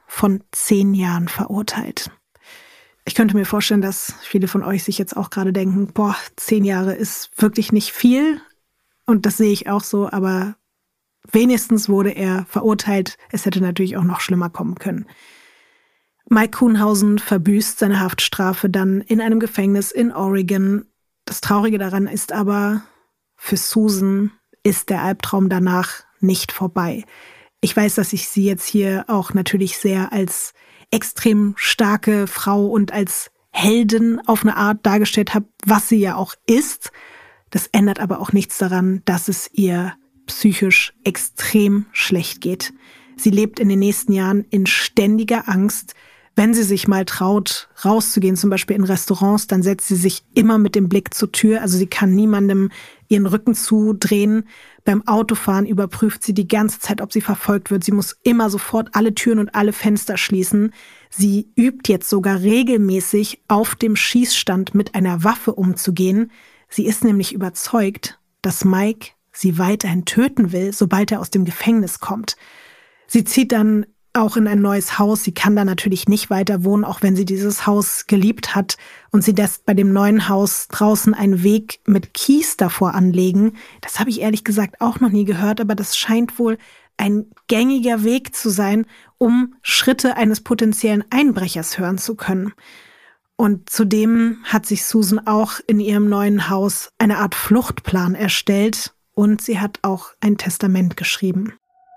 von zehn Jahren verurteilt. Ich könnte mir vorstellen, dass viele von euch sich jetzt auch gerade denken, boah, zehn Jahre ist wirklich nicht viel. Und das sehe ich auch so, aber wenigstens wurde er verurteilt. Es hätte natürlich auch noch schlimmer kommen können. Mike Kuhnhausen verbüßt seine Haftstrafe dann in einem Gefängnis in Oregon. Das Traurige daran ist aber, für Susan ist der Albtraum danach nicht vorbei. Ich weiß, dass ich sie jetzt hier auch natürlich sehr als extrem starke Frau und als Heldin auf eine Art dargestellt habe, was sie ja auch ist. Das ändert aber auch nichts daran, dass es ihr psychisch extrem schlecht geht. Sie lebt in den nächsten Jahren in ständiger Angst. Wenn sie sich mal traut, rauszugehen, zum Beispiel in Restaurants, dann setzt sie sich immer mit dem Blick zur Tür. Also sie kann niemandem ihren Rücken zudrehen. Beim Autofahren überprüft sie die ganze Zeit, ob sie verfolgt wird. Sie muss immer sofort alle Türen und alle Fenster schließen. Sie übt jetzt sogar regelmäßig auf dem Schießstand mit einer Waffe umzugehen. Sie ist nämlich überzeugt, dass Mike sie weiterhin töten will, sobald er aus dem Gefängnis kommt. Sie zieht dann auch in ein neues Haus. Sie kann da natürlich nicht weiter wohnen, auch wenn sie dieses Haus geliebt hat. Und sie lässt bei dem neuen Haus draußen einen Weg mit Kies davor anlegen. Das habe ich ehrlich gesagt auch noch nie gehört, aber das scheint wohl ein gängiger Weg zu sein, um Schritte eines potenziellen Einbrechers hören zu können. Und zudem hat sich Susan auch in ihrem neuen Haus eine Art Fluchtplan erstellt und sie hat auch ein Testament geschrieben.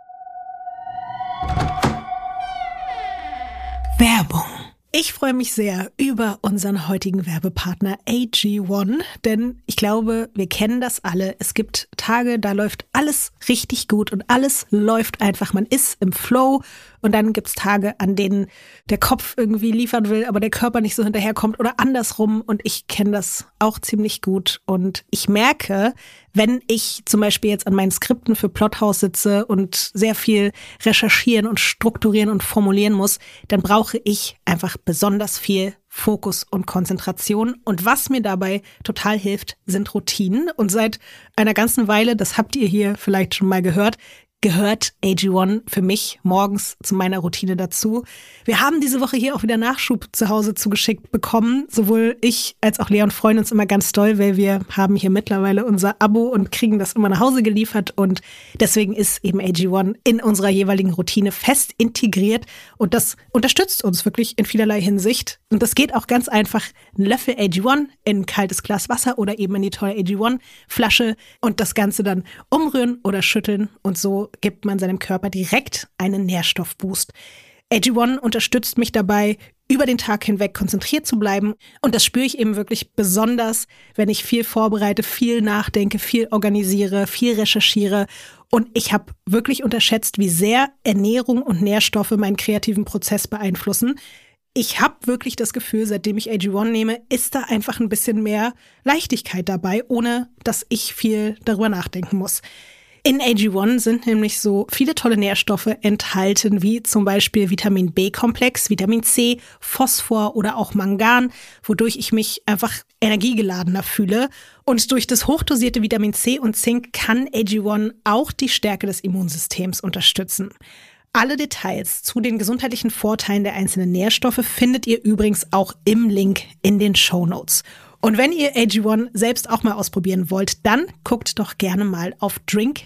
Werbung. Ich freue mich sehr über unseren heutigen Werbepartner A G eins, denn ich glaube, wir kennen das alle. Es gibt Tage, da läuft alles richtig gut und alles läuft einfach. Man ist im Flow und dann gibt's Tage, an denen der Kopf irgendwie liefern will, aber der Körper nicht so hinterherkommt oder andersrum. Und ich kenne das auch ziemlich gut. Und ich merke, wenn ich zum Beispiel jetzt an meinen Skripten für Plothouse sitze und sehr viel recherchieren und strukturieren und formulieren muss, dann brauche ich einfach besonders viel Fokus und Konzentration. Und was mir dabei total hilft, sind Routinen. Und seit einer ganzen Weile, das habt ihr hier vielleicht schon mal gehört, gehört A G eins für mich morgens zu meiner Routine dazu. Wir haben diese Woche hier auch wieder Nachschub zu Hause zugeschickt bekommen. Sowohl ich als auch Leon freuen uns immer ganz doll, weil wir haben hier mittlerweile unser Abo und kriegen das immer nach Hause geliefert. Und deswegen ist eben A G eins in unserer jeweiligen Routine fest integriert. Und das unterstützt uns wirklich in vielerlei Hinsicht. Und das geht auch ganz einfach. Ein Löffel A G eins in ein kaltes Glas Wasser oder eben in die tolle A G eins Flasche und das Ganze dann umrühren oder schütteln. Und so gibt man seinem Körper direkt einen Nährstoffboost. A G eins unterstützt mich dabei, über den Tag hinweg konzentriert zu bleiben. Und das spüre ich eben wirklich besonders, wenn ich viel vorbereite, viel nachdenke, viel organisiere, viel recherchiere. Und ich habe wirklich unterschätzt, wie sehr Ernährung und Nährstoffe meinen kreativen Prozess beeinflussen. Ich habe wirklich das Gefühl, seitdem ich A G eins nehme, ist da einfach ein bisschen mehr Leichtigkeit dabei, ohne dass ich viel darüber nachdenken muss. In A G eins sind nämlich so viele tolle Nährstoffe enthalten, wie zum Beispiel Vitamin B-Komplex, Vitamin C, Phosphor oder auch Mangan, wodurch ich mich einfach energiegeladener fühle. Und durch das hochdosierte Vitamin C und Zink kann A G eins auch die Stärke des Immunsystems unterstützen. Alle Details zu den gesundheitlichen Vorteilen der einzelnen Nährstoffe findet ihr übrigens auch im Link in den Shownotes. Und wenn ihr A G eins selbst auch mal ausprobieren wollt, dann guckt doch gerne mal auf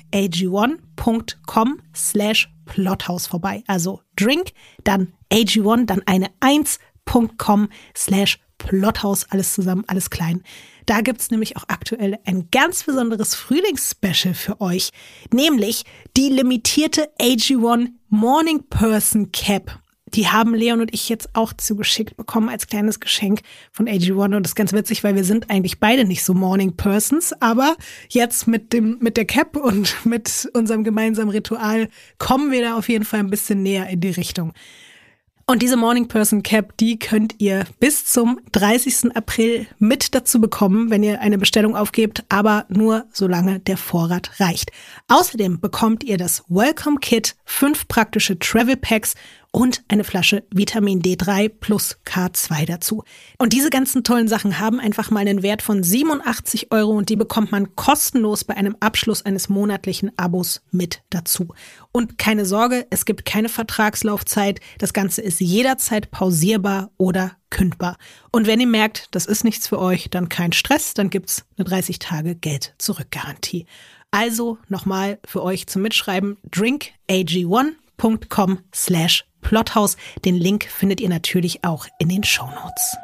drinkag1.com slash plothouse vorbei. Also drink, dann A G eins, dann eine eins.com slash plothouse, alles zusammen, alles klein. Da gibt's nämlich auch aktuell ein ganz besonderes Frühlingsspecial für euch, nämlich die limitierte A G eins Morning Person Cap. Die haben Leon und ich jetzt auch zugeschickt bekommen als kleines Geschenk von A G eins. Und das ist ganz witzig, weil wir sind eigentlich beide nicht so Morning Persons. Aber jetzt mit dem mit der Cap und mit unserem gemeinsamen Ritual kommen wir da auf jeden Fall ein bisschen näher in die Richtung. Und diese Morning Person Cap, die könnt ihr bis zum dreißigsten April mit dazu bekommen, wenn ihr eine Bestellung aufgebt, aber nur solange der Vorrat reicht. Außerdem bekommt ihr das Welcome Kit, fünf praktische Travel Packs und eine Flasche Vitamin D drei plus K zwei dazu. Und diese ganzen tollen Sachen haben einfach mal einen Wert von siebenundachtzig Euro und die bekommt man kostenlos bei einem Abschluss eines monatlichen Abos mit dazu. Und keine Sorge, es gibt keine Vertragslaufzeit. Das Ganze ist jederzeit pausierbar oder kündbar. Und wenn ihr merkt, das ist nichts für euch, dann kein Stress, dann gibt's eine dreißig Tage Geld-Zurück-Garantie. Also nochmal für euch zum Mitschreiben, drink A G one dot com slash Plothaus. Den Link findet ihr natürlich auch in den Shownotes.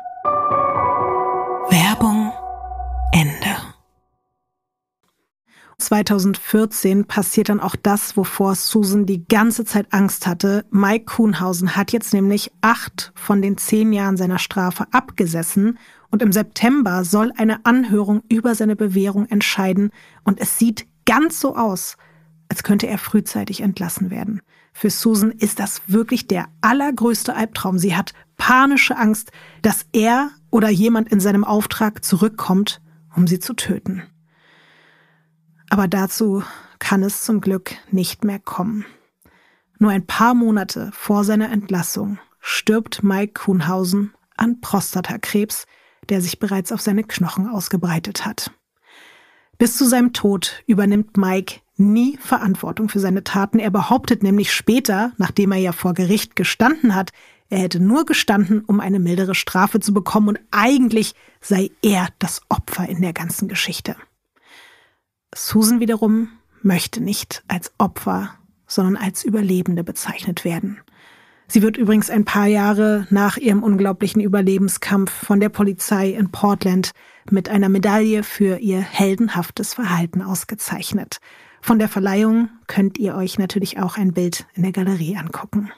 Werbung Ende. zweitausendvierzehn passiert dann auch das, wovor Susan die ganze Zeit Angst hatte. Mike Kuhnhausen hat jetzt nämlich acht von den zehn Jahren seiner Strafe abgesessen und im September soll eine Anhörung über seine Bewährung entscheiden und es sieht ganz so aus, als könnte er frühzeitig entlassen werden. Für Susan ist das wirklich der allergrößte Albtraum. Sie hat panische Angst, dass er oder jemand in seinem Auftrag zurückkommt, um sie zu töten. Aber dazu kann es zum Glück nicht mehr kommen. Nur ein paar Monate vor seiner Entlassung stirbt Mike Kuhnhausen an Prostatakrebs, der sich bereits auf seine Knochen ausgebreitet hat. Bis zu seinem Tod übernimmt Mike nie Verantwortung für seine Taten. Er behauptet nämlich später, nachdem er ja vor Gericht gestanden hat, er hätte nur gestanden, um eine mildere Strafe zu bekommen und eigentlich sei er das Opfer in der ganzen Geschichte. Susan wiederum möchte nicht als Opfer, sondern als Überlebende bezeichnet werden. Sie wird übrigens ein paar Jahre nach ihrem unglaublichen Überlebenskampf von der Polizei in Portland mit einer Medaille für ihr heldenhaftes Verhalten ausgezeichnet. Von der Verleihung könnt ihr euch natürlich auch ein Bild in der Galerie angucken.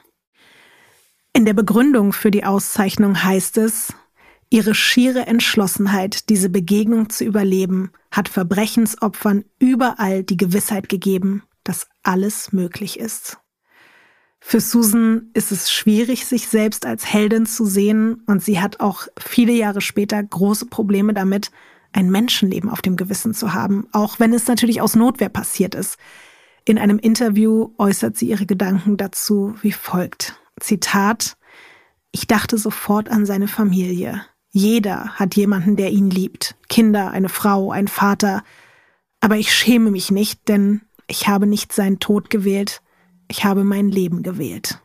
In der Begründung für die Auszeichnung heißt es: Ihre schiere Entschlossenheit, diese Begegnung zu überleben, hat Verbrechensopfern überall die Gewissheit gegeben, dass alles möglich ist. Für Susan ist es schwierig, sich selbst als Heldin zu sehen, und sie hat auch viele Jahre später große Probleme damit, ein Menschenleben auf dem Gewissen zu haben, auch wenn es natürlich aus Notwehr passiert ist. In einem Interview äußert sie ihre Gedanken dazu wie folgt. Zitat: Ich dachte sofort an seine Familie. Jeder hat jemanden, der ihn liebt. Kinder, eine Frau, ein Vater. Aber ich schäme mich nicht, denn ich habe nicht seinen Tod gewählt. Ich habe mein Leben gewählt.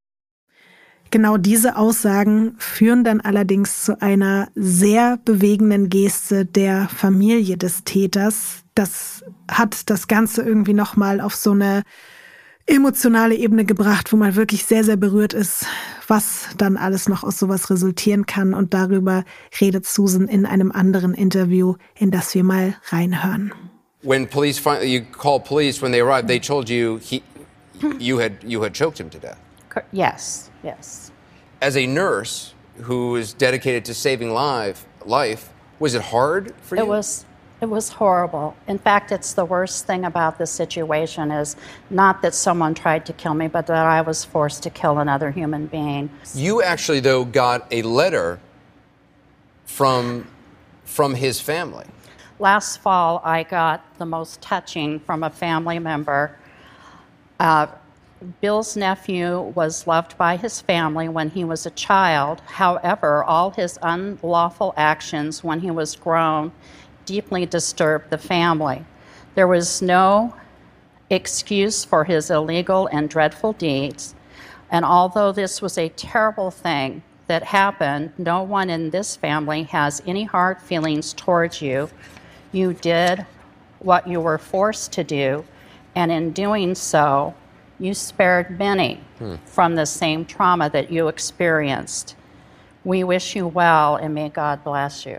Genau diese Aussagen führen dann allerdings zu einer sehr bewegenden Geste der Familie des Täters. Das hat das Ganze irgendwie nochmal auf so eine emotionale Ebene gebracht, wo man wirklich sehr, sehr berührt ist, was dann alles noch aus sowas resultieren kann. Und darüber redet Susan in einem anderen Interview, in das wir mal reinhören. When police finally, you called police when they arrived, they told you he, you had you had choked him to death. Yes, yes. As a nurse who is dedicated to saving life, life, was it hard for you? It was. It was horrible. In fact, it's the worst thing about this situation is not that someone tried to kill me, but that I was forced to kill another human being. You actually, though, got a letter from from his family. Last fall, I got the most touching from a family member. Uh, Bill's nephew was loved by his family when he was a child. However, all his unlawful actions when he was grown deeply disturbed the family. There was no excuse for his illegal and dreadful deeds, and although this was a terrible thing that happened, no one in this family has any hard feelings towards you. You did what you were forced to do, and in doing so, you spared many hmm. from the same trauma that you experienced. We wish you well, and may God bless you.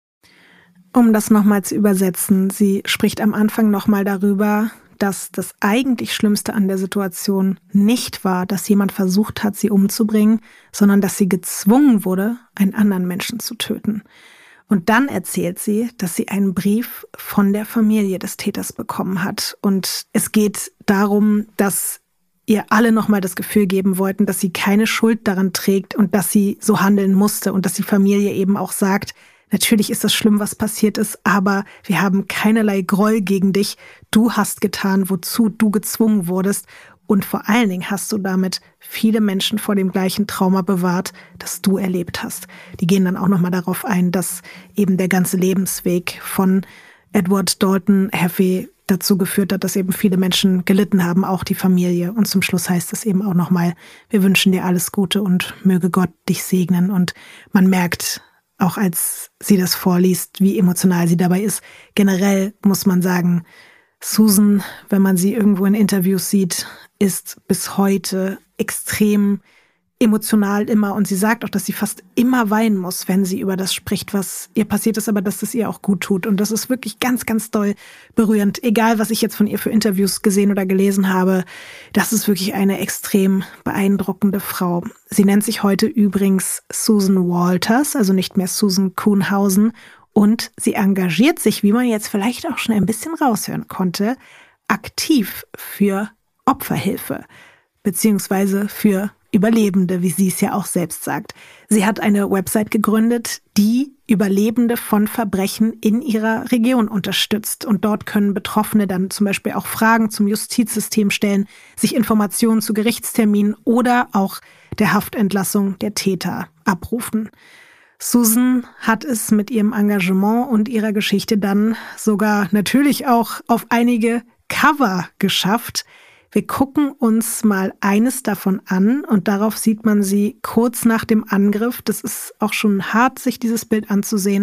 Um das nochmal zu übersetzen, sie spricht am Anfang nochmal darüber, dass das eigentlich Schlimmste an der Situation nicht war, dass jemand versucht hat, sie umzubringen, sondern dass sie gezwungen wurde, einen anderen Menschen zu töten. Und dann erzählt sie, dass sie einen Brief von der Familie des Täters bekommen hat. Und es geht darum, dass ihr alle nochmal das Gefühl geben wollten, dass sie keine Schuld daran trägt und dass sie so handeln musste und dass die Familie eben auch sagt, natürlich ist das schlimm, was passiert ist, aber wir haben keinerlei Groll gegen dich. Du hast getan, wozu du gezwungen wurdest. Und vor allen Dingen hast du damit viele Menschen vor dem gleichen Trauma bewahrt, das du erlebt hast. Die gehen dann auch nochmal darauf ein, dass eben der ganze Lebensweg von Edward Dalton Heffey dazu geführt hat, dass eben viele Menschen gelitten haben, auch die Familie. Und zum Schluss heißt es eben auch nochmal, wir wünschen dir alles Gute und möge Gott dich segnen. Und man merkt, auch als sie das vorliest, wie emotional sie dabei ist. Generell muss man sagen, Susan, wenn man sie irgendwo in Interviews sieht, ist bis heute extrem emotional immer. Und sie sagt auch, dass sie fast immer weinen muss, wenn sie über das spricht, was ihr passiert ist, aber dass das ihr auch gut tut. Und das ist wirklich ganz, ganz doll berührend. Egal, was ich jetzt von ihr für Interviews gesehen oder gelesen habe, das ist wirklich eine extrem beeindruckende Frau. Sie nennt sich heute übrigens Susan Walters, also nicht mehr Susan Kuhnhausen. Und sie engagiert sich, wie man jetzt vielleicht auch schon ein bisschen raushören konnte, aktiv für Opferhilfe, beziehungsweise für Überlebende, wie sie es ja auch selbst sagt. Sie hat eine Website gegründet, die Überlebende von Verbrechen in ihrer Region unterstützt. Und dort können Betroffene dann zum Beispiel auch Fragen zum Justizsystem stellen, sich Informationen zu Gerichtsterminen oder auch der Haftentlassung der Täter abrufen. Susan hat es mit ihrem Engagement und ihrer Geschichte dann sogar natürlich auch auf einige Cover geschafft. Wir gucken uns mal eines davon an und darauf sieht man sie kurz nach dem Angriff. Das ist auch schon hart, sich dieses Bild anzusehen.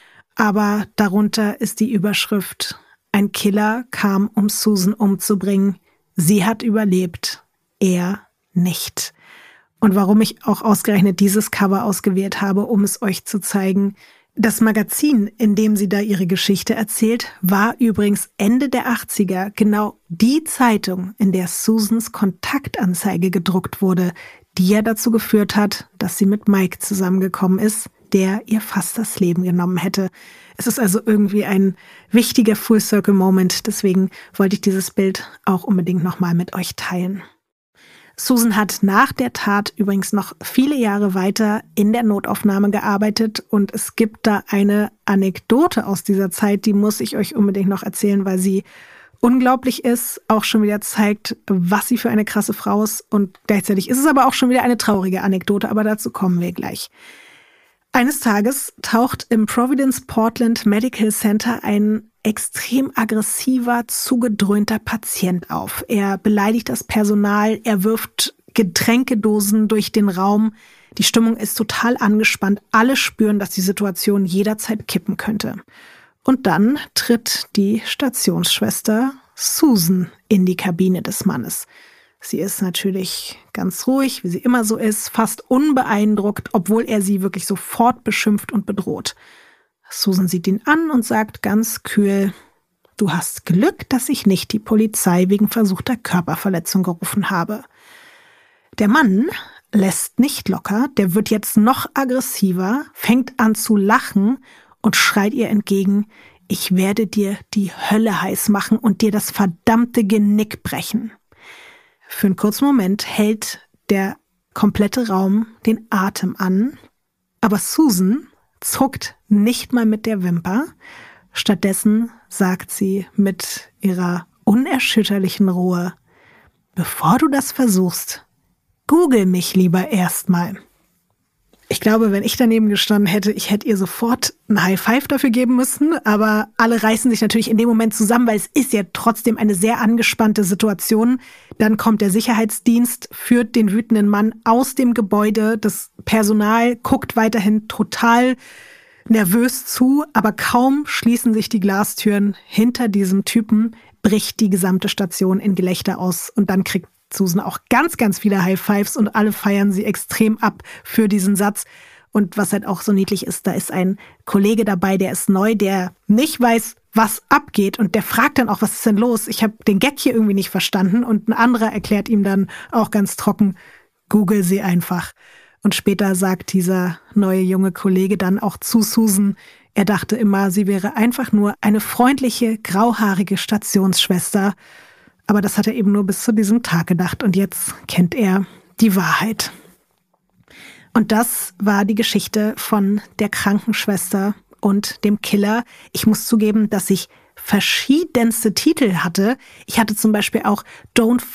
Aber darunter ist die Überschrift: Ein Killer kam, um Susan umzubringen. Sie hat überlebt, er nicht. Und warum ich auch ausgerechnet dieses Cover ausgewählt habe, um es euch zu zeigen. Das Magazin, in dem sie da ihre Geschichte erzählt, war übrigens Ende der achtziger genau die Zeitung, in der Susans Kontaktanzeige gedruckt wurde, die ja dazu geführt hat, dass sie mit Mike zusammengekommen ist, der ihr fast das Leben genommen hätte. Es ist also irgendwie ein wichtiger Full-Circle-Moment, deswegen wollte ich dieses Bild auch unbedingt nochmal mit euch teilen. Susan hat nach der Tat übrigens noch viele Jahre weiter in der Notaufnahme gearbeitet und es gibt da eine Anekdote aus dieser Zeit, die muss ich euch unbedingt noch erzählen, weil sie unglaublich ist, auch schon wieder zeigt, was sie für eine krasse Frau ist und gleichzeitig ist es aber auch schon wieder eine traurige Anekdote, aber dazu kommen wir gleich. Eines Tages taucht im Providence Portland Medical Center ein extrem aggressiver, zugedröhnter Patient auf. Er beleidigt das Personal, er wirft Getränkedosen durch den Raum. Die Stimmung ist total angespannt. Alle spüren, dass die Situation jederzeit kippen könnte. Und dann tritt die Stationsschwester Susan in die Kabine des Mannes. Sie ist natürlich ganz ruhig, wie sie immer so ist, fast unbeeindruckt, obwohl er sie wirklich sofort beschimpft und bedroht. Susan sieht ihn an und sagt ganz kühl: Du hast Glück, dass ich nicht die Polizei wegen versuchter Körperverletzung gerufen habe. Der Mann lässt nicht locker, der wird jetzt noch aggressiver, fängt an zu lachen und schreit ihr entgegen: Ich werde dir die Hölle heiß machen und dir das verdammte Genick brechen. Für einen kurzen Moment hält der komplette Raum den Atem an, aber Susan zuckt nicht mal mit der Wimper. Stattdessen sagt sie mit ihrer unerschütterlichen Ruhe: Bevor du das versuchst, google mich lieber erstmal. Ich glaube, wenn ich daneben gestanden hätte, ich hätte ihr sofort ein High Five dafür geben müssen, aber alle reißen sich natürlich in dem Moment zusammen, weil es ist ja trotzdem eine sehr angespannte Situation. Dann kommt der Sicherheitsdienst, führt den wütenden Mann aus dem Gebäude. Das Personal guckt weiterhin total nervös zu, aber kaum schließen sich die Glastüren hinter diesem Typen, bricht die gesamte Station in Gelächter aus und dann kriegt Susan auch ganz, ganz viele High Fives und alle feiern sie extrem ab für diesen Satz. Und was halt auch so niedlich ist, da ist ein Kollege dabei, der ist neu, der nicht weiß, was abgeht und der fragt dann auch, was ist denn los? Ich habe den Gag hier irgendwie nicht verstanden und ein anderer erklärt ihm dann auch ganz trocken: Google sie einfach. Und später sagt dieser neue junge Kollege dann auch zu Susan, er dachte immer, sie wäre einfach nur eine freundliche, grauhaarige Stationsschwester. Aber das hat er eben nur bis zu diesem Tag gedacht und jetzt kennt er die Wahrheit. Und das war die Geschichte von der Krankenschwester und dem Killer. Ich muss zugeben, dass ich verschiedenste Titel hatte. Ich hatte zum Beispiel auch Don't Fuck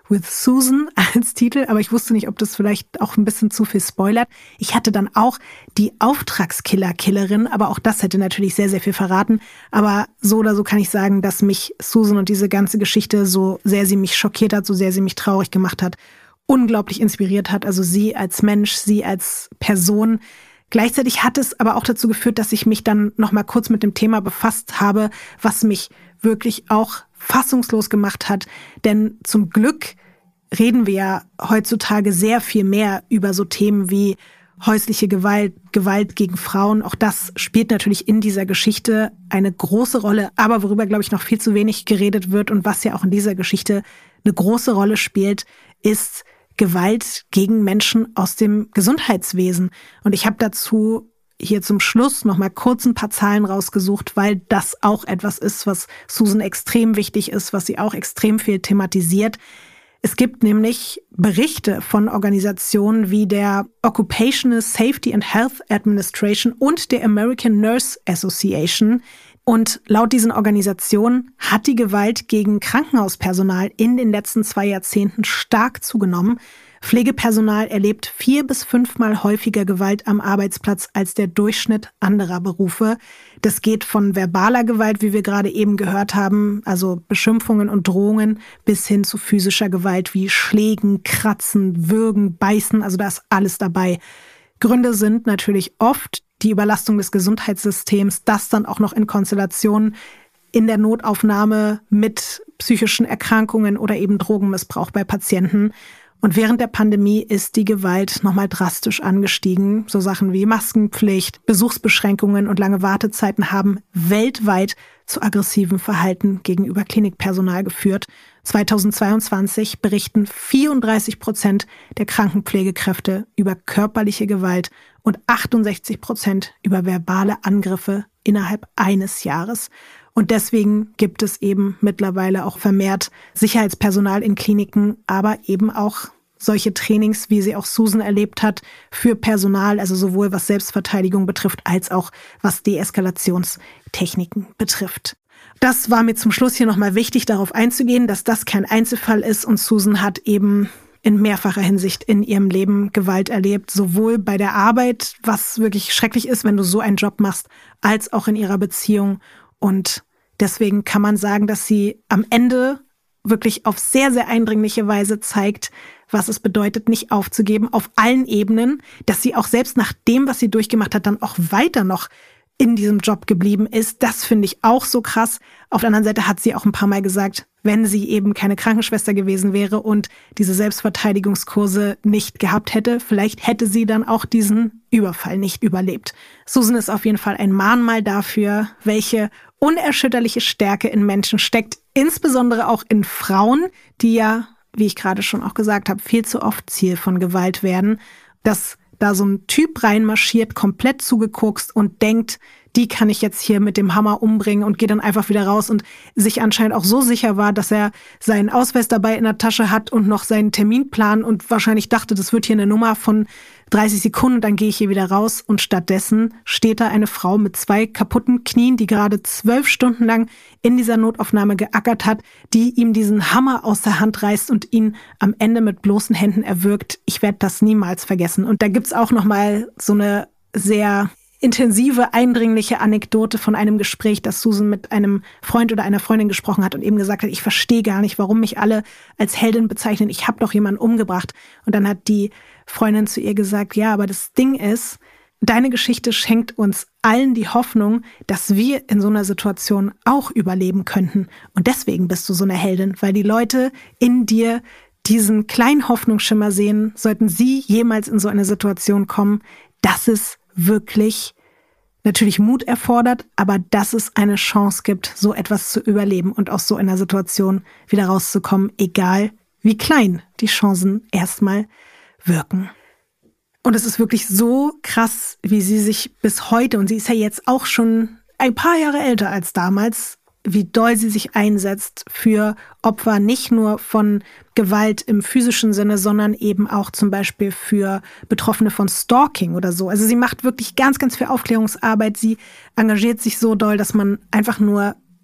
with Susan als Titel, aber ich wusste nicht, ob das vielleicht auch ein bisschen zu viel spoilert. Ich hatte dann auch die Auftragskiller-Killerin, aber auch das hätte natürlich sehr, sehr viel verraten. Aber so oder so kann ich sagen, dass mich Susan und diese ganze Geschichte, so sehr sie mich schockiert hat, so sehr sie mich traurig gemacht hat, unglaublich inspiriert hat. Also sie als Mensch, sie als Person. Gleichzeitig hat es aber auch dazu geführt, dass ich mich dann noch mal kurz mit dem Thema befasst habe, was mich wirklich auch fassungslos gemacht hat. Denn zum Glück reden wir ja heutzutage sehr viel mehr über so Themen wie häusliche Gewalt, Gewalt gegen Frauen. Auch das spielt natürlich in dieser Geschichte eine große Rolle. Aber worüber, glaube ich, noch viel zu wenig geredet wird und was ja auch in dieser Geschichte eine große Rolle spielt, ist Gewalt gegen Menschen aus dem Gesundheitswesen. Und ich habe dazu hier zum Schluss noch mal kurz ein paar Zahlen rausgesucht, weil das auch etwas ist, was Susan extrem wichtig ist, was sie auch extrem viel thematisiert. Es gibt nämlich Berichte von Organisationen wie der Occupational Safety and Health Administration und der American Nurse Association. Und laut diesen Organisationen hat die Gewalt gegen Krankenhauspersonal in den letzten zwei Jahrzehnten stark zugenommen. Pflegepersonal erlebt vier bis fünfmal häufiger Gewalt am Arbeitsplatz als der Durchschnitt anderer Berufe. Das geht von verbaler Gewalt, wie wir gerade eben gehört haben, also Beschimpfungen und Drohungen, bis hin zu physischer Gewalt wie Schlägen, Kratzen, Würgen, Beißen, also da ist alles dabei. Gründe sind natürlich oft die Überlastung des Gesundheitssystems, das dann auch noch in Konstellation in der Notaufnahme mit psychischen Erkrankungen oder eben Drogenmissbrauch bei Patienten. Und während der Pandemie ist die Gewalt nochmal drastisch angestiegen. So Sachen wie Maskenpflicht, Besuchsbeschränkungen und lange Wartezeiten haben weltweit zu aggressivem Verhalten gegenüber Klinikpersonal geführt. zweitausendzweiundzwanzig berichten vierunddreißig Prozent der Krankenpflegekräfte über körperliche Gewalt und achtundsechzig Prozent über verbale Angriffe innerhalb eines Jahres. Und deswegen gibt es eben mittlerweile auch vermehrt Sicherheitspersonal in Kliniken, aber eben auch solche Trainings, wie sie auch Susan erlebt hat, für Personal, also sowohl was Selbstverteidigung betrifft, als auch was Deeskalationstechniken betrifft. Das war mir zum Schluss hier nochmal wichtig, darauf einzugehen, dass das kein Einzelfall ist und Susan hat eben in mehrfacher Hinsicht in ihrem Leben Gewalt erlebt, sowohl bei der Arbeit, was wirklich schrecklich ist, wenn du so einen Job machst, als auch in ihrer Beziehung. Und deswegen kann man sagen, dass sie am Ende wirklich auf sehr, sehr eindringliche Weise zeigt, was es bedeutet, nicht aufzugeben auf allen Ebenen, dass sie auch selbst nach dem, was sie durchgemacht hat, dann auch weiter noch in diesem Job geblieben ist. Das finde ich auch so krass. Auf der anderen Seite hat sie auch ein paar Mal gesagt, wenn sie eben keine Krankenschwester gewesen wäre und diese Selbstverteidigungskurse nicht gehabt hätte, vielleicht hätte sie dann auch diesen Überfall nicht überlebt. Susan ist auf jeden Fall ein Mahnmal dafür, welche unerschütterliche Stärke in Menschen steckt, insbesondere auch in Frauen, die ja, wie ich gerade schon auch gesagt habe, viel zu oft Ziel von Gewalt werden, dass da so ein Typ reinmarschiert, komplett zugeguckst und denkt, die kann ich jetzt hier mit dem Hammer umbringen und geht dann einfach wieder raus und sich anscheinend auch so sicher war, dass er seinen Ausweis dabei in der Tasche hat und noch seinen Terminplan und wahrscheinlich dachte, das wird hier eine Nummer von dreißig Sekunden, dann gehe ich hier wieder raus und stattdessen steht da eine Frau mit zwei kaputten Knien, die gerade zwölf Stunden lang in dieser Notaufnahme geackert hat, die ihm diesen Hammer aus der Hand reißt und ihn am Ende mit bloßen Händen erwürgt. Ich werde das niemals vergessen. Und da gibt's auch nochmal so eine sehr intensive, eindringliche Anekdote von einem Gespräch, das Susan mit einem Freund oder einer Freundin gesprochen hat und eben gesagt hat, ich verstehe gar nicht, warum mich alle als Heldin bezeichnen. Ich habe doch jemanden umgebracht. Und dann hat die Freundin zu ihr gesagt, ja, aber das Ding ist, deine Geschichte schenkt uns allen die Hoffnung, dass wir in so einer Situation auch überleben könnten. Und deswegen bist du so eine Heldin, weil die Leute in dir diesen kleinen Hoffnungsschimmer sehen, sollten sie jemals in so eine Situation kommen, dass es wirklich natürlich Mut erfordert, aber dass es eine Chance gibt, so etwas zu überleben und aus so einer Situation wieder rauszukommen, egal wie klein die Chancen erstmal wirken. Und es ist wirklich so krass, wie sie sich bis heute, und sie ist ja jetzt auch schon ein paar Jahre älter als damals, wie doll sie sich einsetzt für Opfer, nicht nur von Gewalt im physischen Sinne, sondern eben auch zum Beispiel für Betroffene von Stalking oder so. Also sie macht wirklich ganz, ganz viel Aufklärungsarbeit. Sie engagiert sich so doll, dass man einfach nur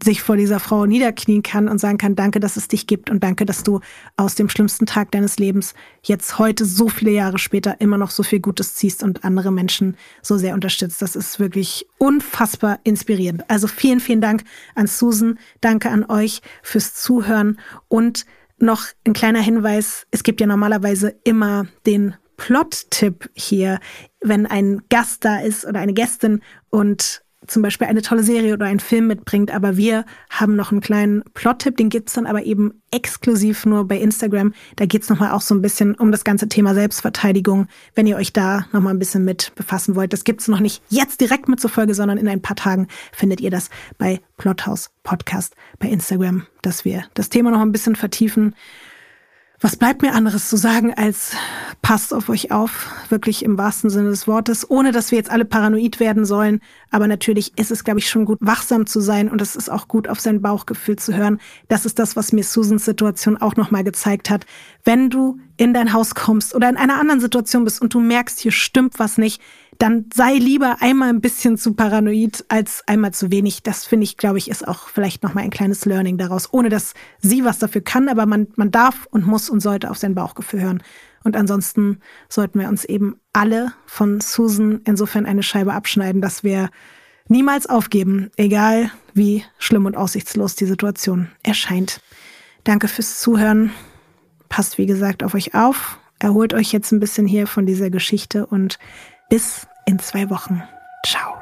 sich vor dieser Frau niederknien kann und sagen kann, danke, dass es dich gibt und danke, dass du aus dem schlimmsten Tag deines Lebens jetzt heute, so viele Jahre später, immer noch so viel Gutes ziehst und andere Menschen so sehr unterstützt. Das ist wirklich unfassbar inspirierend. Also vielen, vielen Dank an Susan, danke an euch fürs Zuhören und noch ein kleiner Hinweis, es gibt ja normalerweise immer den Plot-Tipp hier, wenn ein Gast da ist oder eine Gästin und zum Beispiel eine tolle Serie oder einen Film mitbringt, aber wir haben noch einen kleinen Plot-Tipp, den gibt's dann aber eben exklusiv nur bei Instagram. Da geht's nochmal auch so ein bisschen um das ganze Thema Selbstverteidigung, wenn ihr euch da nochmal ein bisschen mit befassen wollt. Das gibt's noch nicht jetzt direkt mit zur Folge, sondern in ein paar Tagen findet ihr das bei Plothouse Podcast bei Instagram, dass wir das Thema noch ein bisschen vertiefen. Was bleibt mir anderes zu sagen als passt auf euch auf, wirklich im wahrsten Sinne des Wortes, ohne dass wir jetzt alle paranoid werden sollen. Aber natürlich ist es, glaube ich, schon gut, wachsam zu sein und es ist auch gut, auf sein Bauchgefühl zu hören. Das ist das, was mir Susans Situation auch nochmal gezeigt hat. Wenn du in dein Haus kommst oder in einer anderen Situation bist und du merkst, hier stimmt was nicht, dann sei lieber einmal ein bisschen zu paranoid als einmal zu wenig. Das finde ich, glaube ich, ist auch vielleicht nochmal ein kleines Learning daraus, ohne dass sie was dafür kann, aber man, man darf und muss und sollte auf sein Bauchgefühl hören. Und ansonsten sollten wir uns eben alle von Susan insofern eine Scheibe abschneiden, dass wir niemals aufgeben, egal wie schlimm und aussichtslos die Situation erscheint. Danke fürs Zuhören. Passt, wie gesagt, auf euch auf. Erholt euch jetzt ein bisschen hier von dieser Geschichte und bis in zwei Wochen. Ciao.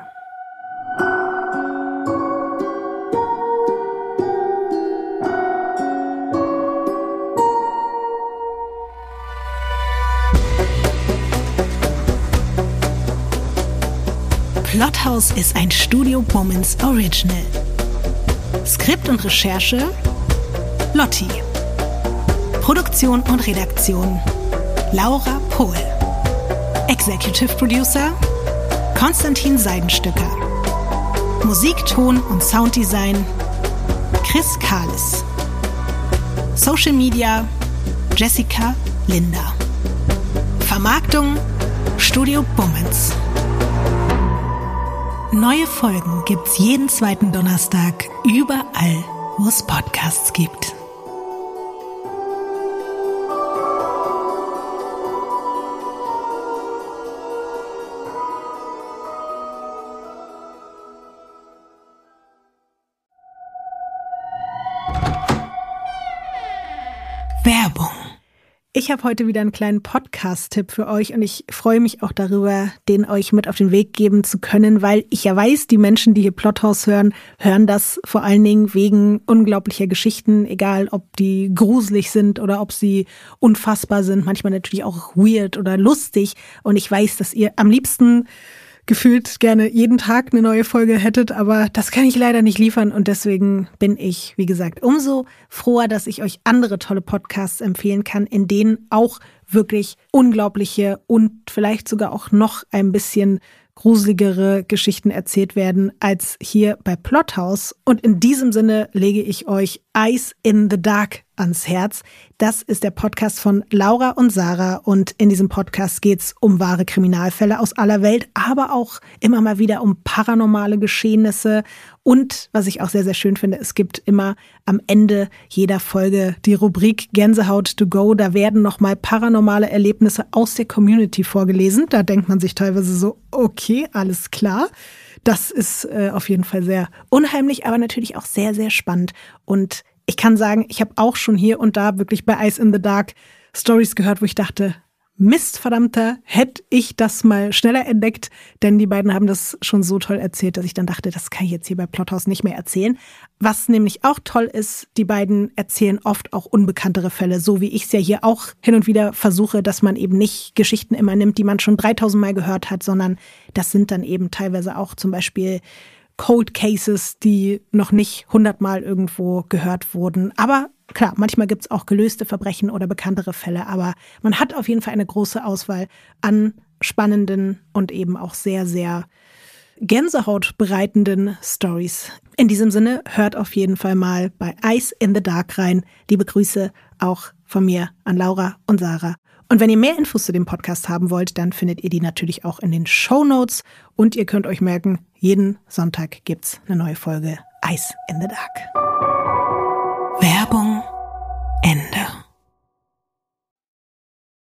Plothouse ist ein Studio Bummens Original. Skript und Recherche Lotti. Produktion und Redaktion Laura Pohl. Executive Producer Konstantin Seidenstücker. Musik, Ton und Sounddesign Chris Kahles. Social Media Jessica Linder. Vermarktung Studio Bummens. Neue Folgen gibt's jeden zweiten Donnerstag überall, wo es Podcasts gibt. Werbung. Ich habe heute wieder einen kleinen Podcast-Tipp für euch und ich freue mich auch darüber, den euch mit auf den Weg geben zu können, weil ich ja weiß, die Menschen, die hier Plothouse hören, hören das vor allen Dingen wegen unglaublicher Geschichten, egal ob die gruselig sind oder ob sie unfassbar sind, manchmal natürlich auch weird oder lustig. Und ich weiß, dass ihr am liebsten gefühlt gerne jeden Tag eine neue Folge hättet, aber das kann ich leider nicht liefern und deswegen bin ich, wie gesagt, umso froher, dass ich euch andere tolle Podcasts empfehlen kann, in denen auch wirklich unglaubliche und vielleicht sogar auch noch ein bisschen gruseligere Geschichten erzählt werden als hier bei Plothouse. Und in diesem Sinne lege ich euch Eyes in the Dark ans Herz. Das ist der Podcast von Laura und Sarah und in diesem Podcast geht's um wahre Kriminalfälle aus aller Welt, aber auch immer mal wieder um paranormale Geschehnisse und, was ich auch sehr, sehr schön finde, es gibt immer am Ende jeder Folge die Rubrik Gänsehaut to go. Da werden nochmal paranormale Erlebnisse aus der Community vorgelesen. Da denkt man sich teilweise so, okay, alles klar. Das ist äh, auf jeden Fall sehr unheimlich, aber natürlich auch sehr, sehr spannend. Und ich kann sagen, ich habe auch schon hier und da wirklich bei Eyes in the Dark Stories gehört, wo ich dachte, Mist, verdammter, hätte ich das mal schneller entdeckt, denn die beiden haben das schon so toll erzählt, dass ich dann dachte, das kann ich jetzt hier bei Plothouse nicht mehr erzählen. Was nämlich auch toll ist, die beiden erzählen oft auch unbekanntere Fälle, so wie ich es ja hier auch hin und wieder versuche, dass man eben nicht Geschichten immer nimmt, die man schon dreitausend Mal gehört hat, sondern das sind dann eben teilweise auch zum Beispiel Cold Cases, die noch nicht hundertmal irgendwo gehört wurden. Aber klar, manchmal gibt es auch gelöste Verbrechen oder bekanntere Fälle, aber man hat auf jeden Fall eine große Auswahl an spannenden und eben auch sehr, sehr gänsehautbereitenden Stories. In diesem Sinne, hört auf jeden Fall mal bei Eyes in the Dark rein. Liebe Grüße auch von mir an Laura und Sarah. Und wenn ihr mehr Infos zu dem Podcast haben wollt, dann findet ihr die natürlich auch in den Shownotes. Und ihr könnt euch merken, jeden Sonntag gibt's eine neue Folge Eyes in the Dark. Werbung Ende.